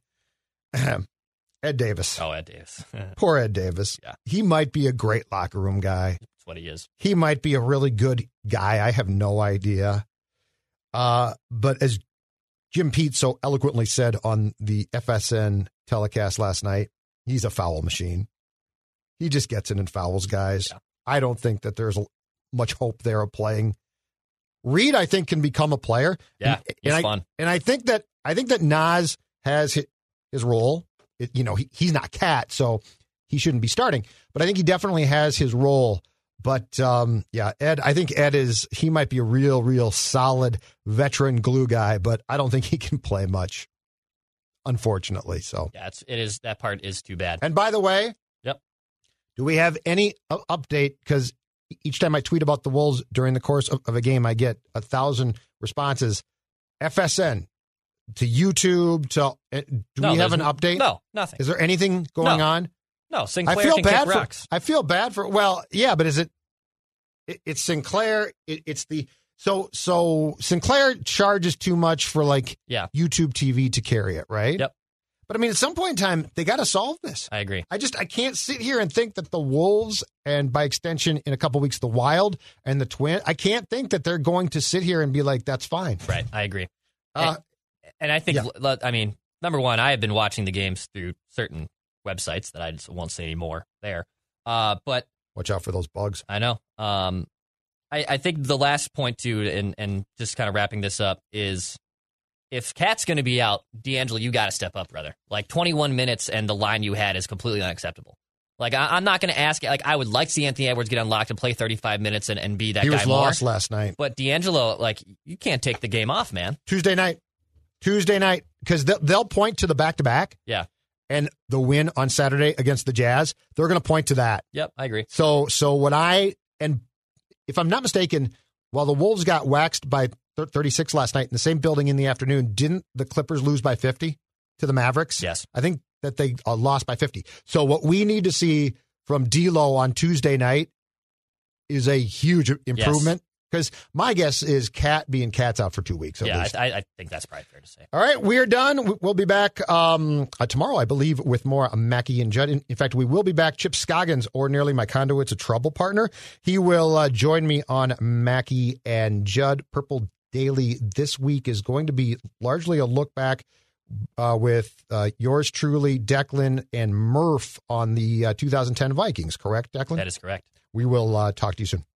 Ed Davis. Oh, Ed Davis. Poor Ed Davis. Yeah. He might be a great locker room guy. That's what he is. He might be a really good guy. I have no idea. Uh, but as Jim Pete so eloquently said on the F S N telecast last night, he's a foul machine. He just gets in and fouls guys. Yeah. I don't think that there's much hope there of playing. Reed, I think, can become a player. Yeah, and, he's and I, fun. And I think that I think that Nas has his, his role. It, you know, he, he's not Cat, so he shouldn't be starting. But I think he definitely has his role. But, um, yeah, Ed, I think Ed is, he might be a real, real solid veteran glue guy, but I don't think he can play much, unfortunately. So, yeah, it's, it is, that part is too bad. And by the way, yep. Do we have any uh, update? Because each time I tweet about the Wolves during the course of, of a game, I get a thousand responses. F S N to YouTube to, uh, do no, we have an update? No, nothing. Is there anything going no. on? No, Sinclair I feel can bad kick for. rocks. I feel bad for. Well, yeah, but is it? it it's Sinclair. It, it's the so so Sinclair charges too much for like yeah. YouTube T V to carry it, right? Yep. But I mean, at some point in time, they got to solve this. I agree. I just I can't sit here and think that the Wolves and by extension in a couple of weeks the Wild and the Twin. I can't think that they're going to sit here and be like, that's fine. Right. I agree. Uh, and, and I think yeah. I mean, number one, I have been watching the games through certain websites that I just won't say anymore there. Uh, but watch out for those bugs. I know. Um, I, I think the last point too, and, and just kind of wrapping this up is if Cat's going to be out, D'Angelo, you got to step up, brother. Like twenty-one minutes and the line you had is completely unacceptable. Like I, I'm not going to ask, like I would like to see Anthony Edwards get unlocked and play thirty-five minutes and, and be that he guy was more. lost last night. But D'Angelo, like you can't take the game off, man. Tuesday night. Tuesday night. Because they'll, they'll point to the back-to-back. Yeah. And the win on Saturday against the Jazz, they're going to point to that. Yep, I agree. So, so what I, and if I'm not mistaken, while the Wolves got waxed by thirty-six last night in the same building in the afternoon, didn't the Clippers lose by fifty to the Mavericks? Yes. I think that they uh, lost by fifty. So what we need to see from D'Lo on Tuesday night is a huge improvement. Because my guess is Cat being Cat's out for two weeks. At yeah, least. I, I think that's probably fair to say. All right, we're done. We'll be back um, uh, tomorrow, I believe, with more Mackey and Judd. In, in fact, we will be back. Chip Scoggins, ordinarily my Conduits of Trouble partner. He will uh, join me on Mackey and Judd. Purple Daily this week is going to be largely a look back uh, with uh, yours truly, Declan, and Murph on the uh, two thousand ten Vikings. Correct, Declan? That is correct. We will uh, talk to you soon.